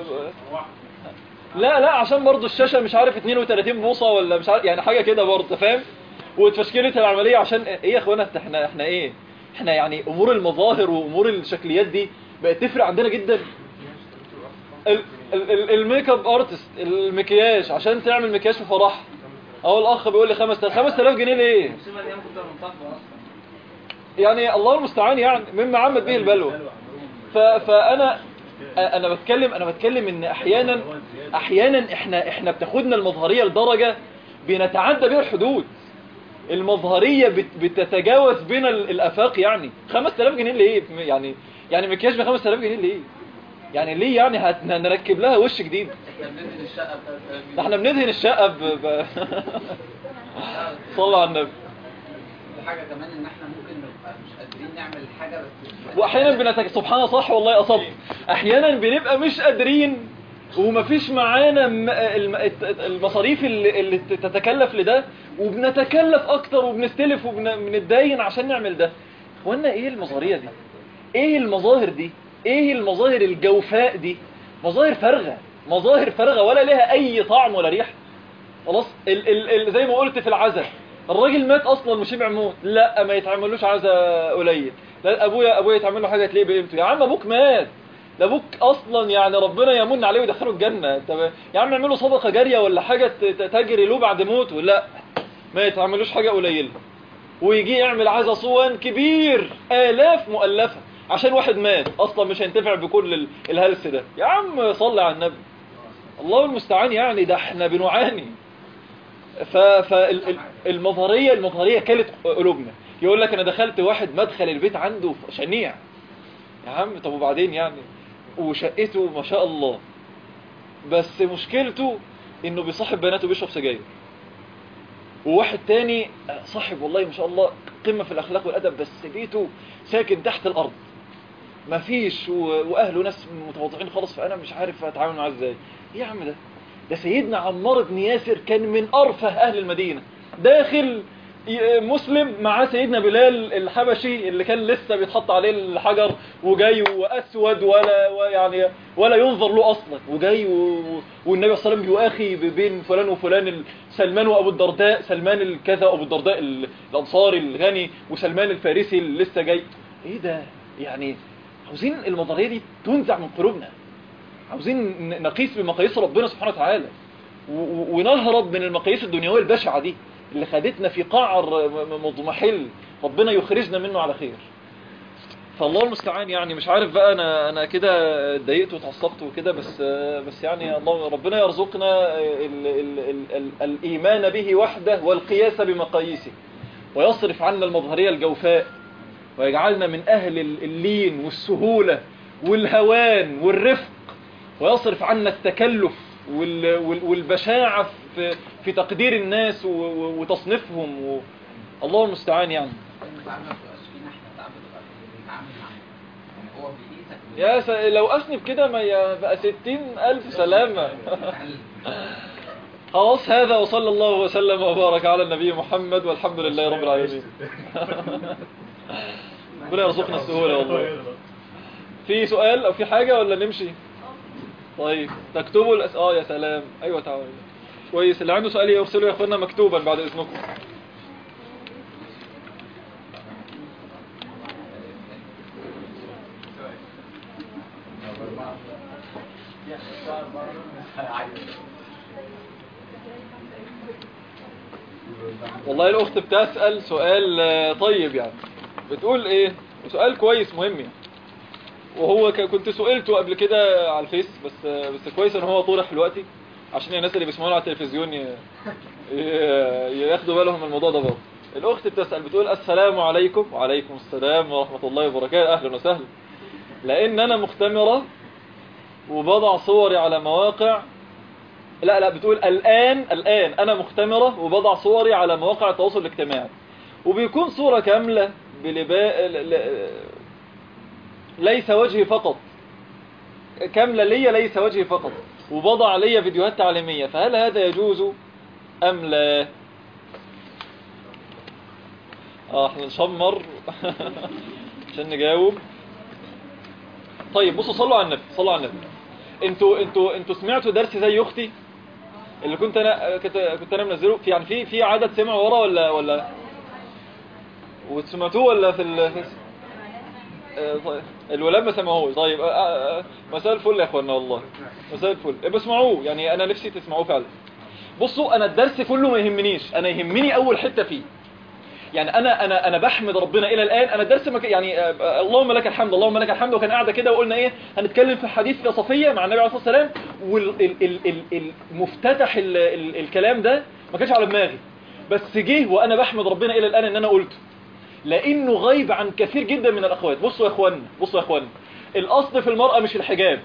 لا عشان برضو الشاشه مش عارف 32 بوصه ولا مش عارف، يعني حاجه كده برضو فاهم. واتفشكلت العمليه عشان ايه يا اخوانا؟ احنا ايه؟ احنا يعني امور المظاهر وامور الشكليات دي بقت تفرق عندنا جدا. الميك اب ارتست، المكياج، عشان تعمل مكياج في فرح، اهو الاخ بيقول لي 5000 جنيه ليه؟ يعني الله المستعان، يعني مما عمت به البلوى. فانا بتكلم ان احيانا احنا بتاخدنا المظهريه لدرجه بنتعدى بها الحدود. المظهريه بتتجاوز بين الافاق. يعني 5000 جنيه ليه؟ يعني مكياج ب 5000 جنيه ليه؟ يعني ليه؟ يعني هنركب لها وش جديد؟ احنا بندهن الشقه صلى على النبي. حاجه كمان ان احنا ممكن نبقى مش قادرين نعمل الحاجه بس واحيانا سبحان الله، صح والله اصبت، احيانا بنبقى مش قادرين ومفيش معانا المصاريف اللي تتكلف لده، وبنتكلف اكتر وبنستلف وبنتداين عشان نعمل ده. اخوانا ايه المظاهريه دي؟ ايه المظاهر دي؟ ايه المظاهر الجوفاء دي؟ مظاهر فارغه ولا لها اي طعم ولا ريحه. خلاص زي ما قلت في العزاء، الراجل مات اصلا مش يبع موت، لا ما يتعملوش عزاء قليل. لا ابويا يتعمل له حاجه تلاقيه بقيمته. يا عم ابوك مات، ده ابوك اصلا يعني ربنا يمن عليه ويدخله الجنه. طب يا عم اعملوا صدقه جاريه ولا حاجه تجري له بعد موته. لا ما يتعملوش حاجه قليله، ويجي يعمل عزاء صوان كبير آلاف مؤلفه عشان واحد مات اصلا مش هينتفع بكل الهلس ده. يا عم صلي على النبي. الله المستعان يعني، ده احنا بنعاني. فالمظهرية كلت قلوبنا. يقول لك انا دخلت واحد مدخل البيت عنده شنيع، يا عم طب وبعدين يعني، وشقته ما شاء الله، بس مشكلته انه بيصاحب بناته بيشرب سجاير. وواحد تاني صاحب والله ما شاء الله قمة في الاخلاق والادب، بس بيته ساكن تحت الارض مفيش، واهله ناس متواضعين خالص، فانا مش عارف اتعامل معاه ازاي. ايه يا عم ده سيدنا عمار بن ياسر كان من ارفه اهل المدينة، داخل مسلم مع سيدنا بلال الحبشي اللي كان لسه بيتحط عليه الحجر، وجاي واسود يعني ولا ينظر له اصلا، وجاي والنبي صلى الله عليه وسلم بيؤاخي بين فلان وفلان، سلمان وابو الدرداء، سلمان الكذا ابو الدرداء الانصاري الغني، وسلمان الفارسي اللي لسه جاي. ايه ده يعني؟ عاوزين المظاهر دي تنزع من قلوبنا، عاوزين نقيس بمقاييس ربنا سبحانه وتعالى، ونهرب من المقاييس الدنيوية البشعة دي اللي خدتنا في قعر مضمحل، ربنا يخرجنا منه على خير. فالله المستعان يعني. مش عارف بقى، انا كده اتضايقت واتعصبت وكده، بس يعني الله ربنا يرزقنا الايمان به وحده والقياس بمقاييسه، ويصرف عنا المظهرية الجوفاء، ويجعلنا من اهل اللين والسهولة والهوان والرفق، ويصرف عنا التكلف والبشاعة في تقدير الناس وتصنيفهم الله المستعان يعني. لو أسنب كده ما يبقى 60,000 سلامة. خلاص، هذا وصلى الله وسلم وبارك على النبي محمد، والحمد لله رب العالمين. ربنا يرزقنا السهولة والله. في سؤال أو في حاجة ولا نمشي؟ طيب تكتبوا يا سلام. ايوه تعالوا كويس، اللي عنده سؤال يرسله يا اخوانا مكتوبا بعد اذنكم. والله الاخت بتسأل سؤال طيب يعني، بتقول ايه، سؤال كويس مهم يعني، وهو كنت سئلته قبل كده على الفيس، بس كويس ان هو طرح دلوقتي عشان الناس اللي بيسمعونا على التلفزيون ياخدوا بالهم من الموضوع ده برضه. الاخت بتسأل بتقول السلام عليكم. وعليكم السلام ورحمة الله وبركاته، اهلا وسهلا. لان انا مختمرة وبضع صوري على مواقع، لا بتقول الان انا مختمرة وبضع صوري على مواقع التواصل الاجتماعي، وبيكون صورة كاملة ليس وجهي فقط، كاملة ليا ليس وجهي فقط، وبضع ليا فيديوهات تعليمية، فهل هذا يجوز أم لا؟ احنا نشمر عشان نجاوب. طيب بصوا، صلوا على النبي. انتوا سمعتوا درس زي اختي اللي كنت انا منزله في، يعني في عدد سمعوا ورا ولا وسمعتوه ولا في طيب الولاد ما سمعوه. طيب مساء الفل يا اخوانا، والله مساء الفل، بسمعوه يعني، انا نفسي تسمعوه فعلا. بصوا، انا الدرس كله ما يهمنيش، انا يهمني اول حتة فيه. يعني انا بحمد ربنا الى الان. انا الدرس يعني اللهم لك الحمد اللهم لك الحمد. وكان قاعده كده وقلنا ايه، هنتكلم في حديث صفيه مع النبي عليه الصلاه والسلام، والمفتتح الكلام ده ما كانش على دماغي، بس جه وانا بحمد ربنا الى الان ان انا قلته، لانه غايب عن كثير جدا من الاخوات. بصوا يا اخوانا، الاصل في المرأة مش الحجاب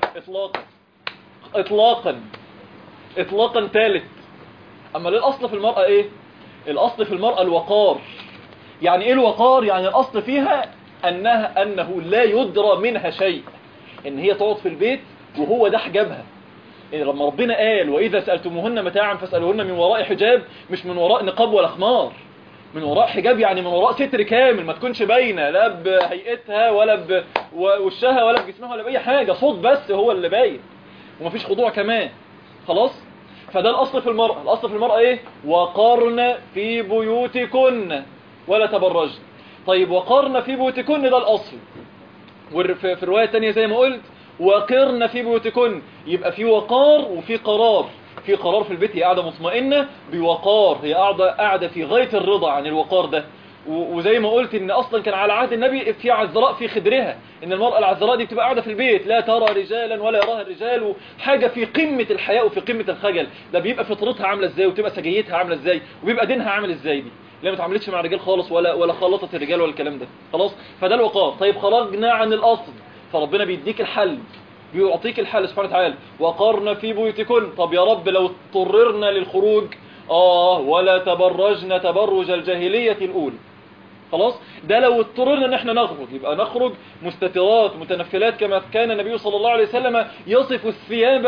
اطلاقا ثالث. اما الاصل في المرأة ايه؟ الاصل في المرأة الوقار. يعني ايه الوقار؟ يعني الاصل فيها انه لا يدرى منها شيء، ان هي تقعد في البيت وهو ده حجابها. لما ربنا قال واذا سألتموهن متاعا فاسألوهن من وراء حجاب، مش من وراء نقاب ولا خمار، من وراء حجاب، يعني من وراء ستر كامل، ما تكونش باينه لا بهيئتها ولا بوشها ولا بجسمها ولا باي حاجه، صوت بس هو اللي باين، ومفيش خضوع كمان. خلاص، فده الاصل في المرأة. الاصل في المرأة ايه؟ وقرن في بيوتكن ولا تبرجن. طيب وقرن في بيوتكن ده الاصل، وفي الروايه الثانيه زي ما قلت وقرن في بيوتكن، يبقى في وقار وفي قرار. في قرار في البيت، هي قاعده مطمئنه بوقار، هي قاعده في غايه الرضا عن الوقار ده. وزي ما قلت ان اصلا كان على عهد النبي في عذراء في خدرها، ان المرأة العذراء دي بتبقى قاعدة في البيت لا ترى رجالا ولا يراها الرجال، وحاجة في قمة الحياء وفي قمة الخجل. ده بيبقى فطرتها عاملة ازاي، وتبقى سجيتها عاملة ازاي، وبيبقى دينها عامل ازاي دي، لا ما اتعاملتش مع الرجال خالص ولا خلطت الرجال ولا الكلام ده. خلاص، فده الوقار. طيب خرجنا عن الاصل، فربنا بيديك الحل، بيعطيك الحل سبحانه وتعالى. وقرن في بيوتكن. طب يا رب لو اضطررنا للخروج، ولا تبرجنا تبرج الجاهلية الأولى. خلاص، ده لو اضطررنا ان احنا نخرج، يبقى نخرج مستترات متنفلات كما كان النبي صلى الله عليه وسلم يصف الثياب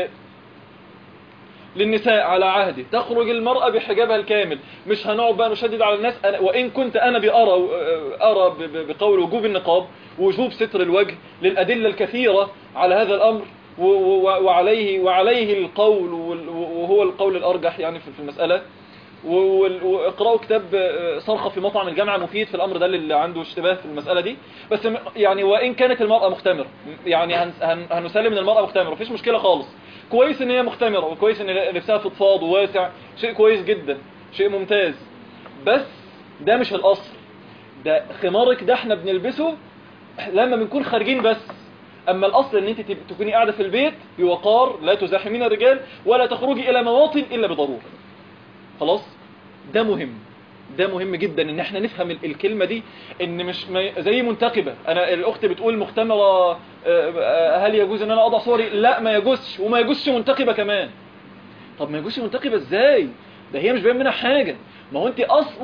للنساء على عهده. تخرج المرأة بحجابها الكامل، مش هنقعد بقى نشدد على الناس. وإن كنت أنا أرى بقول وجوب النقاب ووجوب ستر الوجه للأدلة الكثيرة على هذا الأمر، وعليه القول، وهو القول الأرجح يعني في المسألة. واقرأوا كتاب صرخة في مطعم الجامعة مفيد في الأمر ده اللي عنده اشتباه في المسألة دي. بس يعني وإن كانت المرأة مختمرة، يعني هنسلم ان المرأة مختمرة، مفيش مشكلة خالص. كويس ان هي مختمرة، وكويس ان لبسها فضفاض وواسع، شيء كويس جدا، شيء ممتاز. بس ده مش الأصل. ده خمارك ده احنا بنلبسه لما بنكون خارجين بس. أما الأصل ان انت تكوني قاعدة في البيت بوقار، لا تزاحمين الرجال ولا تخرجي إلى مواطن إلا بضرورة. خلاص، ده مهم، ده مهم جدا ان احنا نفهم الكلمة دي، ان مش زي منتقبة. انا الاخت بتقول مختمرة، هل يجوز ان انا اضع صوري؟ لا، ما يجوزش، وما يجوزش منتقبة كمان. طب ما يجوزش منتقبة ازاي؟ ده هي مش باين منها حاجة. ما هو انت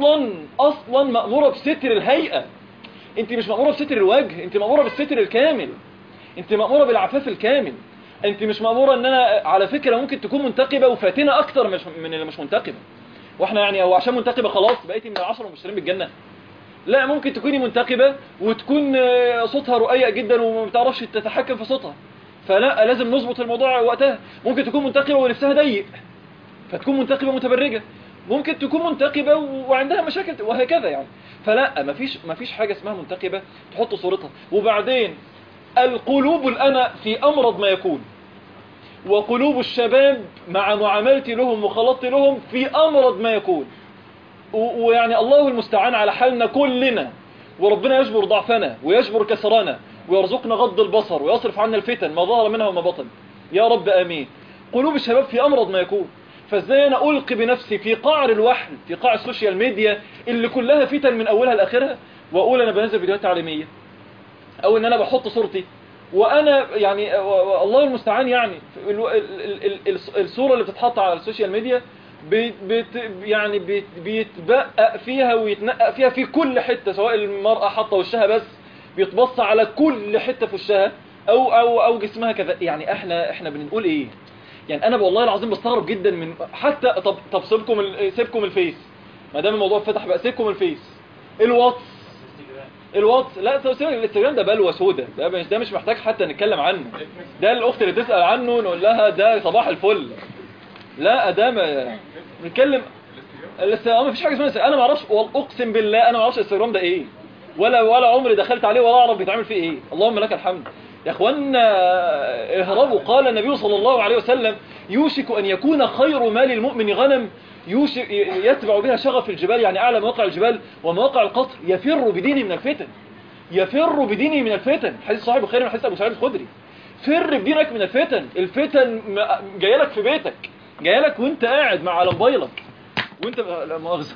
اصلا مأمورة بستر الهيئة، انت مش مأمورة بستر الوجه، انت مأمورة بالستر الكامل، انت مأمورة بالعفاف الكامل. انت مش مأمورة ان انا على فكرة ممكن تكون منتقبة وفاتنة اكتر من اللي مش منتقبة. واحنا يعني هو عشان منتقبة خلاص بقيتي من العشر المبشرين بالجنة؟ لا، ممكن تكوني منتقبة وتكون صوتها رقيق جدا وما بتعرفش تتحكم في صوتها، فلا لازم نظبط الموضوع وقتها. ممكن تكون منتقبة ولبسها ضيق فتكون منتقبة متبرجة، ممكن تكون منتقبة وعندها مشاكل وهكذا يعني. فلا، مفيش حاجة اسمها منتقبة تحط صورتها. وبعدين القلوب الآن في أمرض ما يكون، وقلوب الشباب مع معاملتي لهم وخلطتي لهم في أمرض ما يكون. ويعني الله المستعان على حالنا كلنا، وربنا يجبر ضعفنا ويجبر كسرنا ويرزقنا غض البصر ويصرف عنا الفتن ما ظهر منها وما بطن يا رب آمين. قلوب الشباب في أمرض ما يكون. فازاي أنا ألقي بنفسي في قعر الوحل، في قاع السوشيال ميديا اللي كلها فتن من أولها لآخرها، وأقول أنا بنزل فيديوهات تعليمية، أو إن أنا بحط صورتي وانا يعني الله المستعان يعني الصورة اللي بتتحط على السوشيال ميديا يعني بيتبقى فيها ويتنقى فيها في كل حتة، سواء المرأة حاطة وشها بس بيتبص على كل حتة في وشها او جسمها كذا. يعني احنا بنقول ايه يعني؟ انا والله العظيم بستغرب جدا من حتى طب سيبكم الفيس، ما دام الموضوع فتح بقى، سيبكم الفيس، الواتس لا الانستجرام ده بلوى سودا، ده مش محتاج حتى نتكلم عنه. ده الاخت اللي تسأل عنه نقول لها ده صباح الفل. لا ده ما نتكلم ما فيش حاجه اسمها. انا ما اعرفش، اقسم بالله انا ما اعرفش الانستجرام ده ايه، ولا عمري دخلت عليه ولا اعرف بيتعمل فيه ايه. اللهم لك الحمد يا اخوانا. اهربوا. قال النبي صلى الله عليه وسلم يوشك ان يكون خير مال المؤمن غنم يتبع بها شغف الجبال، يعني اعلى مواقع الجبال ومواقع القطر، يفر بدينه من الفتن، يفر بدينه من الفتن. حديث صحيح البخاري من حديث ابو سعيد الخدري. فر بدينك من الفتن جايه لك في بيتك، جايه لك وانت قاعد مع على موبايلك، وانت لا مؤاخذه،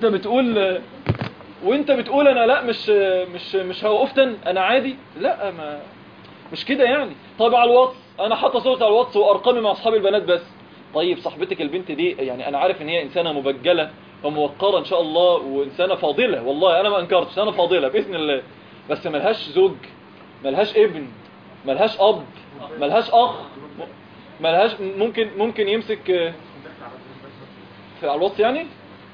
وانت بتقول انا لا مش هوقفتن انا عادي. لا مش كده يعني. طيب على الواتس انا حاطه صورتي على الواتس وارقامي مع اصحابي البنات بس. طيب صاحبتك البنت دي يعني انا عارف ان هي انسانه مبجله وموقره ان شاء الله وانسانه فاضله، والله انا ما انكرتش انسانه فاضله باذن الله، بس ملهاش زوج، ملهاش ابن، ملهاش اب، ملهاش اخ، ملهاش ممكن يمسك في على الواتس يعني.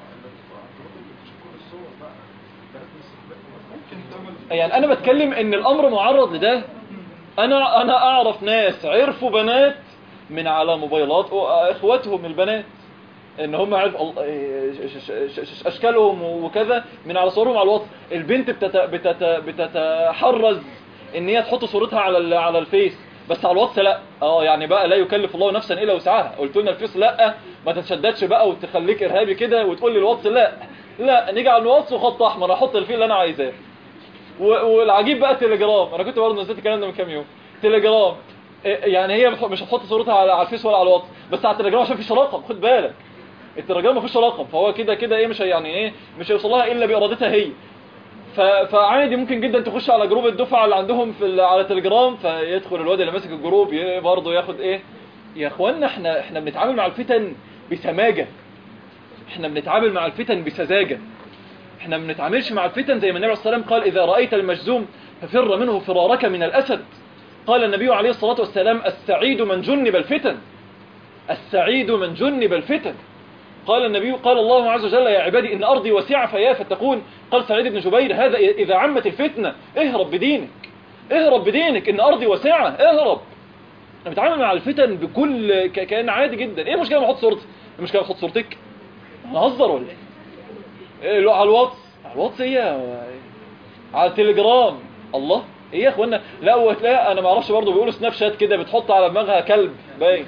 يعني انا بتكلم ان الامر معرض لده. انا اعرف ناس عرفوا بنات من على موبايلات اخواتهم البنات، ان هم عرفوا اشكالهم وكذا من على صورهم على الواتس. البنت بتتحرز ان هي تحط صورتها على الفيس، بس على الواتس لا. يعني بقى لا يكلف الله نفسا الا وسعها. قلت لنا الفيس لا، ما تتشددش بقى وتخليك ارهابي كده وتقول لي الواتس لا. لا نيجي على الواتس وخط احمر احط الفيل اللي انا عايزاه. والعجيب بقى التليجرام، انا كنت برضه نسيت الكلام ده من كام يوم. تليجرام يعني هي مش هتحط صورتها على الفيس ولا على الواتس، بس على التليجرام عشان فيش رقم، خد بالك التليجرام ما فيش رقم، فهو كده كده ايه مش يعني ايه مش هيوصل لها الا بارادتها هي. فعادي ممكن جدا تخش على جروب الدفعه اللي عندهم على تليجرام، فيدخل الواد اللي ماسك الجروب برضه ياخد ايه. يا اخوانا احنا بنتعامل مع الفتن بسماجه، احنا بنتعامل مع الفتن بسذاجه، احنا ما بنتعاملش مع الفتن زي ما النبي صلى الله عليه وسلم قال اذا رايت المجذوم ففر منه فرارك من الاسد. قال النبي عليه الصلاه والسلام السعيد من جنب الفتن، السعيد من جنب الفتن. قال النبي قال الله عز وجل يا عبادي إن أرضي واسعة فيا فاتقون. قال سعيد بن جبير هذا إذا عمت الفتنة اهرب بدينك، اهرب بدينك إن أرضي واسعة اهرب. أنا بتعامل مع الفتن بكل كأن عادي جدا. إيه المشكلة ما أحط صورتي؟ المشكلة أحط صورتك؟ هنهزر ولا إيه؟ على الواتس، على الواتس هي على التليجرام. الله إيه يا إخوانا؟ لا وتلاقي أنا ما أعرفش برضه بيقولوا سناب شات كده بتحط على دماغها كلب باين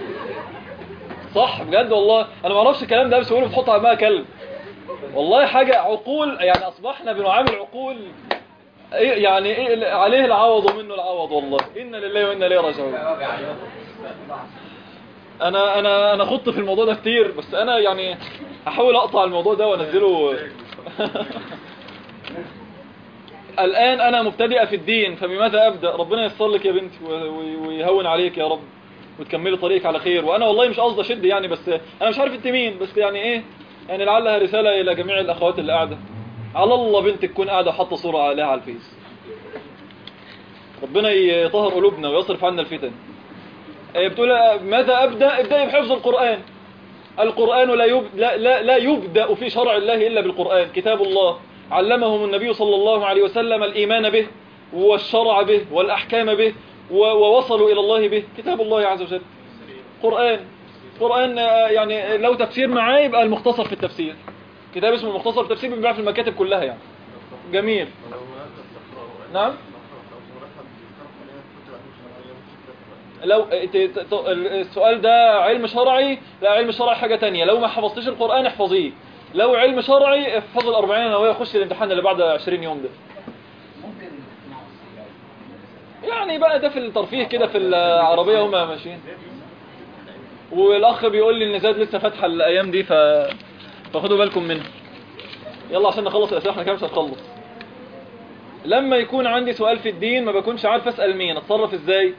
صح بجد والله انا ما اعرفش الكلام ده، بس بيقولوا بتحط على دماغها كلب. والله حاجه عقول يعني اصبحنا بنعامل عقول إيه يعني ايه عليه العوض ومنه العوض. والله انا لله وانا اليه راجعون. انا خضت في الموضوع ده كتير، بس انا يعني هحاول اقطع الموضوع ده وانزله. الان انا مبتدئه في الدين فبماذا ابدا؟ ربنا ييسر لك يا بنتي ويهون عليك يا رب وتكملي طريقك على خير. وانا والله مش قصدي اشد يعني، بس انا مش عارف انت مين، بس يعني ايه يعني لعلها رساله الى جميع الاخوات اللي قاعده. على الله بنتك تكون قاعده وحاطه صوره عليها على الفيس. ربنا يطهر قلوبنا ويصرف عنا الفتن. بتقول ماذا ابدا؟ ابدأي بحفظ القرآن. القرآن لا يبدأ في شرع الله الا بالقرآن. كتاب الله علمهم النبي صلى الله عليه وسلم الإيمان به والشرع به والأحكام به ووصلوا إلى الله به. كتاب الله عز وجل قرآن يعني لو تفسير معاه يبقى المختصر في التفسير، كتاب اسمه المختصر في التفسير بيباع في المكاتب كلها يعني. جميل. نعم لو السؤال ده علم شرعي، لا علم شرعي حاجة تانية. لو ما حفظتش القرآن احفظيه. لو علم شرعي احفظ ال40 نووية وخش الامتحان اللي بعد 20 يوم ده. يعني بقى ده في الترفيه كده في العربية هما ماشيين. والاخ بيقول لي ان زاد لسه فاتحه الايام دي فخدوا بالكم منها. يلا عشان نخلص الاسئله احنا كده مش هنخلص. لما يكون عندي سؤال في الدين ما بكونش عارف اسال مين، اتصرف ازاي؟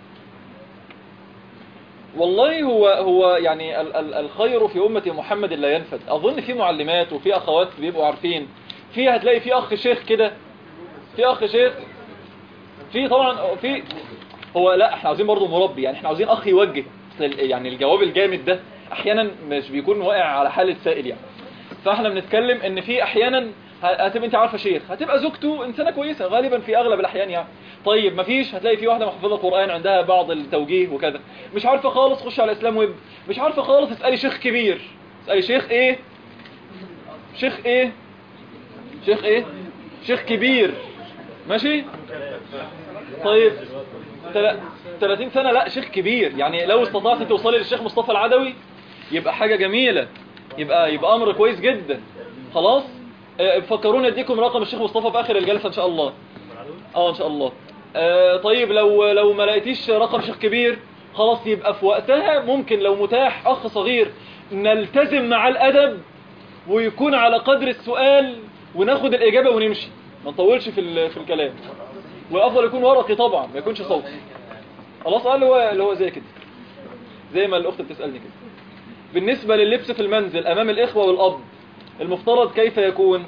والله هو يعني الخير في امه محمد لا ينفد. اظن في معلمات وفي اخوات بيبقوا عارفين، في هتلاقي في اخ شيخ كده، في اخ شيخ، في طبعا في هو لا احنا عاوزين برضو مربي يعني، احنا عاوزين اخ يوجه. يعني الجواب الجامد ده احيانا مش بيكون واقع على حال السائل يعني. فاحنا بنتكلم ان في احيانا هتبقى انت عارفه شيخ هتبقى زوجته انسانه كويسه غالبا في اغلب الاحيان يعني. طيب مفيش، هتلاقي في واحده محفظه قران عندها بعض التوجيه وكذا. مش عارفه خالص خش على اسلام ويب. مش عارفه خالص اسالي شيخ كبير. اسالي شيخ ايه؟ شيخ ايه؟ شيخ ايه؟ شيخ كبير. ماشي طيب 30 سنة لا شيخ كبير يعني. لو استطعت توصلي للشيخ مصطفى العدوي يبقى حاجة جميلة، يبقى امر كويس جدا. خلاص فكروني اديكم رقم الشيخ مصطفى في اخر الجلسة ان شاء الله. ان شاء الله. طيب لو ما لقيتيش رقم شيخ كبير خلاص يبقى في وقتها ممكن لو متاح اخ صغير نلتزم مع الادب ويكون على قدر السؤال وناخد الاجابة ونمشي، ما نطولش في الكلام. والافضل يكون ورقي طبعا ما يكونش صوتي. خلاص اللي هو زي كده، زي ما الاخت بتسالني كده. بالنسبه لللبس في المنزل امام الاخوه والاب المفترض كيف يكون؟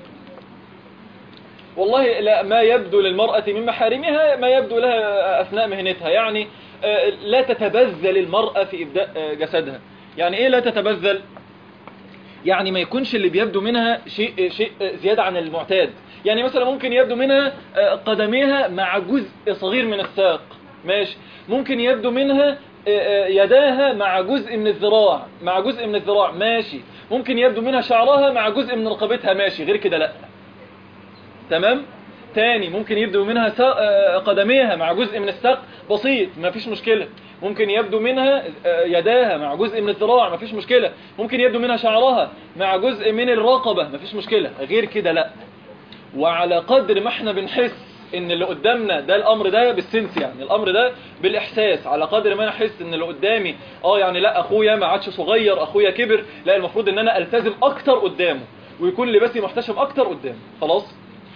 والله لا، ما يبدو للمراه من محارمها ما يبدو لها اثناء مهنتها يعني. لا تتبذل المراه في ابداء جسدها. يعني ايه لا تتبذل؟ يعني ما يكونش اللي بيبدو منها شيء زياده عن المعتاد. يعني مثلا ممكن يبدو منها قدميها مع جزء صغير من الساق ماشي. ممكن يبدو منها يداها مع جزء من الذراع، مع جزء من الذراع ماشي. ممكن يبدو منها شعرها مع جزء من رقبتها ماشي، غير كده لا. تمام. تاني ممكن يبدو منها قدميها مع جزء من الساق بسيط ما فيش مشكلة. ممكن يبدو منها يداها مع جزء من الذراع مفيش مشكلة، ممكن يبدو منها شعرها مع جزء من الرقبة مفيش مشكلة، غير كده لا. وعلى قدر ما احنا بنحس ان اللي قدامنا ده الامر ده بالسنس، يعني الامر ده بالاحساس، على قدر ما انا احس ان اللي قدامي يعني لا اخويا ما عادش صغير، اخويا كبر، لا المفروض ان انا التزم اكتر قدامه ويكون لباسي محتشم اكتر قدامه. خلاص.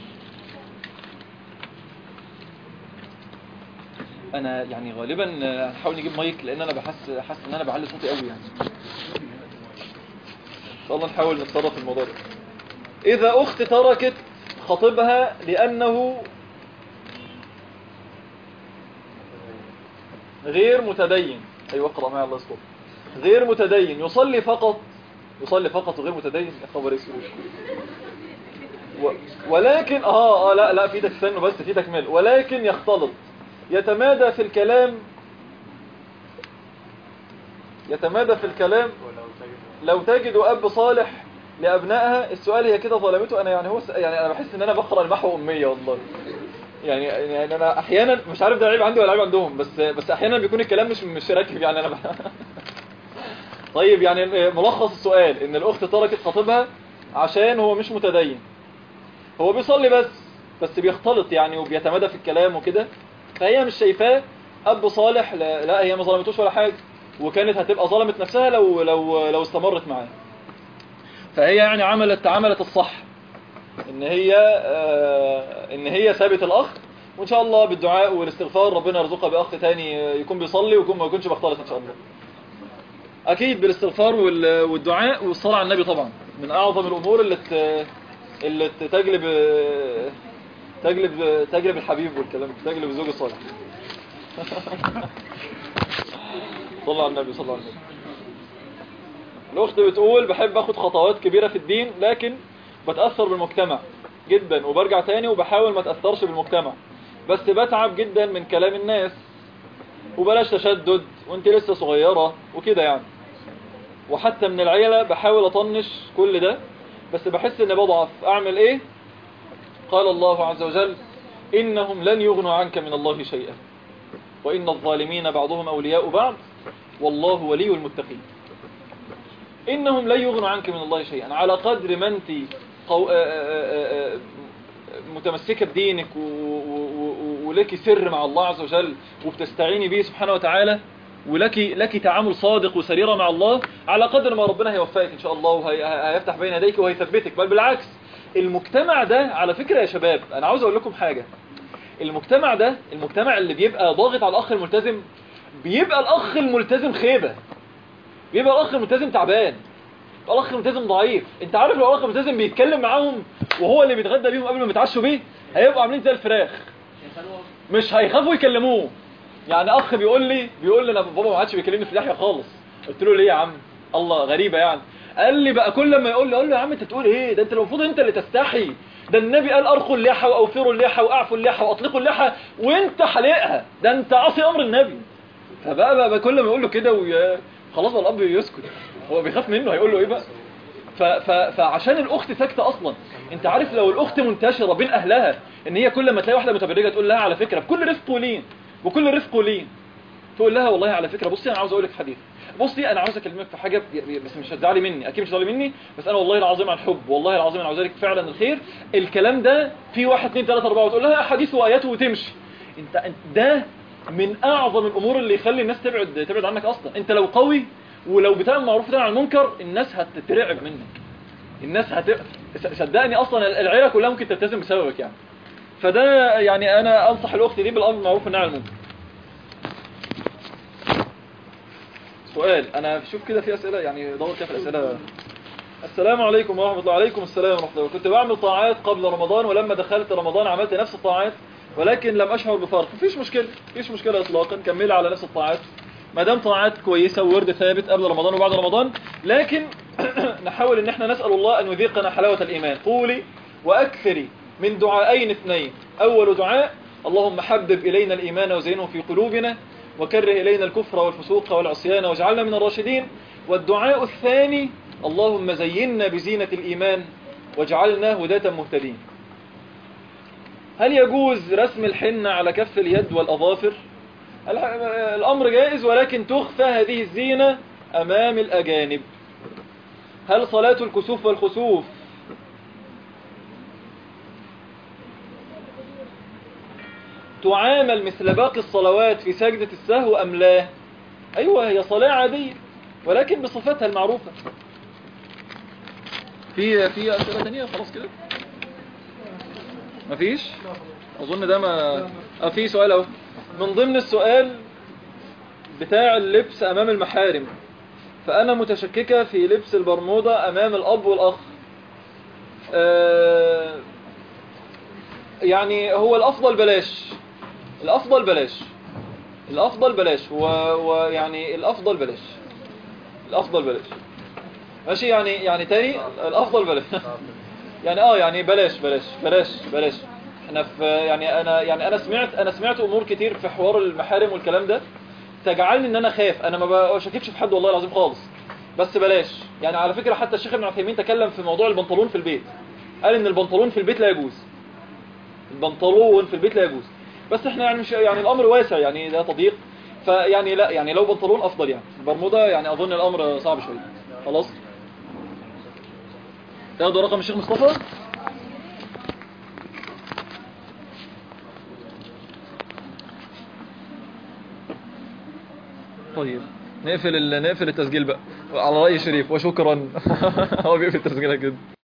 انا يعني غالبا هنحاول نجيب مايك لان انا حاسس ان انا بعلي صوتي قوي يعني. ان شاء الله نحاول نتصرف في الموضوع ده. اذا اخت تركت خطيبها لانه غير متدين، ايوه اقرا معي الله يستر، غير متدين، يصلي فقط وغير متدين، يا خبر اسود. ولكن لا في استنوا بس، في تكمل. ولكن يختلط، يتمادى في الكلام لو تجد أب صالح لأبنائها. السؤال هي كده ظلمته. أنا يعني أنا بحس إن أنا بقرأ المحو أمية والله. يعني أنا أحيانا مش عارف ده عيب عندي ولا عيب عندهم، بس أحيانا بيكون الكلام مش راكب يعني أنا طيب يعني ملخص السؤال إن الأخت تركت خطيبها عشان هو مش متدين، هو بيصلي بس بيختلط يعني وبيتمادى في الكلام وكده، فهي مش شايفاه أب صالح. لا هي ما ظلمتوش ولا حاجة، وكانت هتبقى ظلمت نفسها لو استمرت معاه. فهي يعني عملت الصح ان هي سابت الاخ، وان شاء الله بالدعاء والاستغفار ربنا يرزقها باخ تاني يكون بيصلي وما يكونش بيختلط ان شاء الله. اكيد بالاستغفار والدعاء والصلاه على النبي طبعا من اعظم الامور اللي تجلب الحبيب والكلام، تجلب الزوج الصالح. صلى على النبي. الأخت بتقول بحب أخد خطوات كبيرة في الدين لكن بتأثر بالمجتمع جدا، وبرجع تاني وبحاول ما تأثرش بالمجتمع، بس بتعب جدا من كلام الناس، وبلاش تشدد وانت لسه صغيرة وكده يعني، وحتى من العيلة بحاول أطنش كل ده، بس بحس إني بضعف. أعمل إيه؟ قال الله عز وجل إنهم لن يغنوا عنك من الله شيئا وإن الظالمين بعضهم أولياء بعض والله ولي المتقين. إنهم لا يغنوا عنك من الله شيئا. على قدر ما أنت متمسكة بدينك ولك سر مع الله عز وجل وبتستعيني به سبحانه وتعالى، ولك تعامل صادق وسريرة مع الله، على قدر ما ربنا هيوفقك إن شاء الله وهيفتح بين يديك وهيثبتك. بل بالعكس، المجتمع ده على فكرة يا شباب أنا عاوز أقول لكم حاجة، المجتمع ده، المجتمع اللي بيبقى ضاغط على الأخ الملتزم، بيبقى الأخ الملتزم خيبة، بيبقى الأخ الملتزم تعبان، الأخ الملتزم ضعيف. انت عارف لو الأخ الملتزم بيتكلم معاهم وهو اللي بيتغدى بيهم قبل ما يتعشوا بيه، هيبقوا عاملين زي الفراخ، مش هيخافوا يكلموه. يعني أخ بيقول لي أنا بابا ما عادش بيكلمني في اللحية خالص. قلت له ليه يا عم؟ الله غريبة يعني. قال لي بقى كل ما يقول له يا عم انت تقول ايه؟ ده انت المفروض انت اللي تستحي، ده النبي قال ارخوا اللحى واوفروا اللحى واعفوا اللحى واطلقوا اللحى وانت حلقها، ده انت عاصي امر النبي. فبقى كل ما يقول له كده خلاص الاب يسكت، هو بيخاف منه هيقول له ايه بقى. فعشان الاخت ساكته اصلا. انت عارف لو الاخت منتشره بين اهلها ان هي كل ما تلاقي واحده متبرجه تقول لها على فكره بكل رفق ولين تقول لها والله على فكره بصي انا عاوز اقول لك حديث، بصي انا عاوز اكلمك في حاجه بس مش هتزعلي مني، اكيد مش هتزعلي مني، بس انا والله العظيم عن حب، والله العظيم انا عاوز لك فعلا الخير، الكلام ده في 1 2 3 4 وتقول لها احاديث وايات وتمشي. انت ده من اعظم الامور اللي يخلي الناس تبعد عنك اصلا. انت لو قوي ولو بتعمل معروف وتنهى عن المنكر الناس هتترعب منك، الناس صدقني اصلا العيله كلها ممكن تلتزم بسببك يعني. فده يعني انا انصح الاخت دي بالامر بالمعروف والنهي عن المنكر. سؤال، انا شوف كده في اسئله يعني دور كده في الاسئله. السلام عليكم ورحمه الله. وعليكم السلام ورحمه الله. كنت بعمل طاعات قبل رمضان ولما دخلت رمضان عملت نفس الطاعات ولكن لم اشعر بفرق. مفيش مشكله اطلاقا، كمل على نفس الطاعات ما دام طاعات كويسه وورد ثابت قبل رمضان وبعد رمضان. لكن نحاول ان احنا نسال الله ان يذيقنا حلاوه الايمان. قولي واكثري من دعائين 2. اول دعاء اللهم حبب الينا الايمان وزينه في قلوبنا وكره إلينا الكفر والفسوق والعصيان واجعلنا من الراشدين. والدعاء الثاني اللهم زينا بزينة الإيمان واجعلنا هداة مهتدين. هل يجوز رسم الحنة على كف اليد والأظافر؟ الأمر جائز ولكن تخفى هذه الزينة أمام الأجانب. هل صلاة الكسوف والخسوف تعامل مثل باقي الصلوات في سجدة السهو أم لا؟ أيوة، هي صلاة عادية ولكن بصفتها المعروفة. في أسئلة تانية؟ خلاص كده مفيش؟ أظن ده ما في سؤال أهو من ضمن السؤال بتاع اللبس أمام المحارم. فأنا متشككة في لبس البرمودا أمام الأب والأخ. يعني هو الأفضل بلاش، الأفضل بلاش ويعني الأفضل بلاش ماشي. يعني تاني الأفضل بلاش يعني يعني بلاش. احنا في انا سمعت امور كتير في حوار المحارم والكلام ده تجعلني ان انا خاف. انا ما بشككش في حد والله العظيم خالص، بس بلاش. يعني على فكرة حتى الشيخ ابن عثيمين تكلم في موضوع البنطلون في البيت، قال ان البنطلون في البيت لا يجوز، بس احنا يعني مش يعني الامر واسع، يعني ده تضييق. فيعني لا، يعني لو بنطلون افضل. يعني البرمودا يعني اظن الامر صعب شويه. خلاص تاخدوا رقم الشيخ مصطفى. طيب نقفل التسجيل بقى على رأي شريف، وشكرا. هو بيقفل التسجيل كده.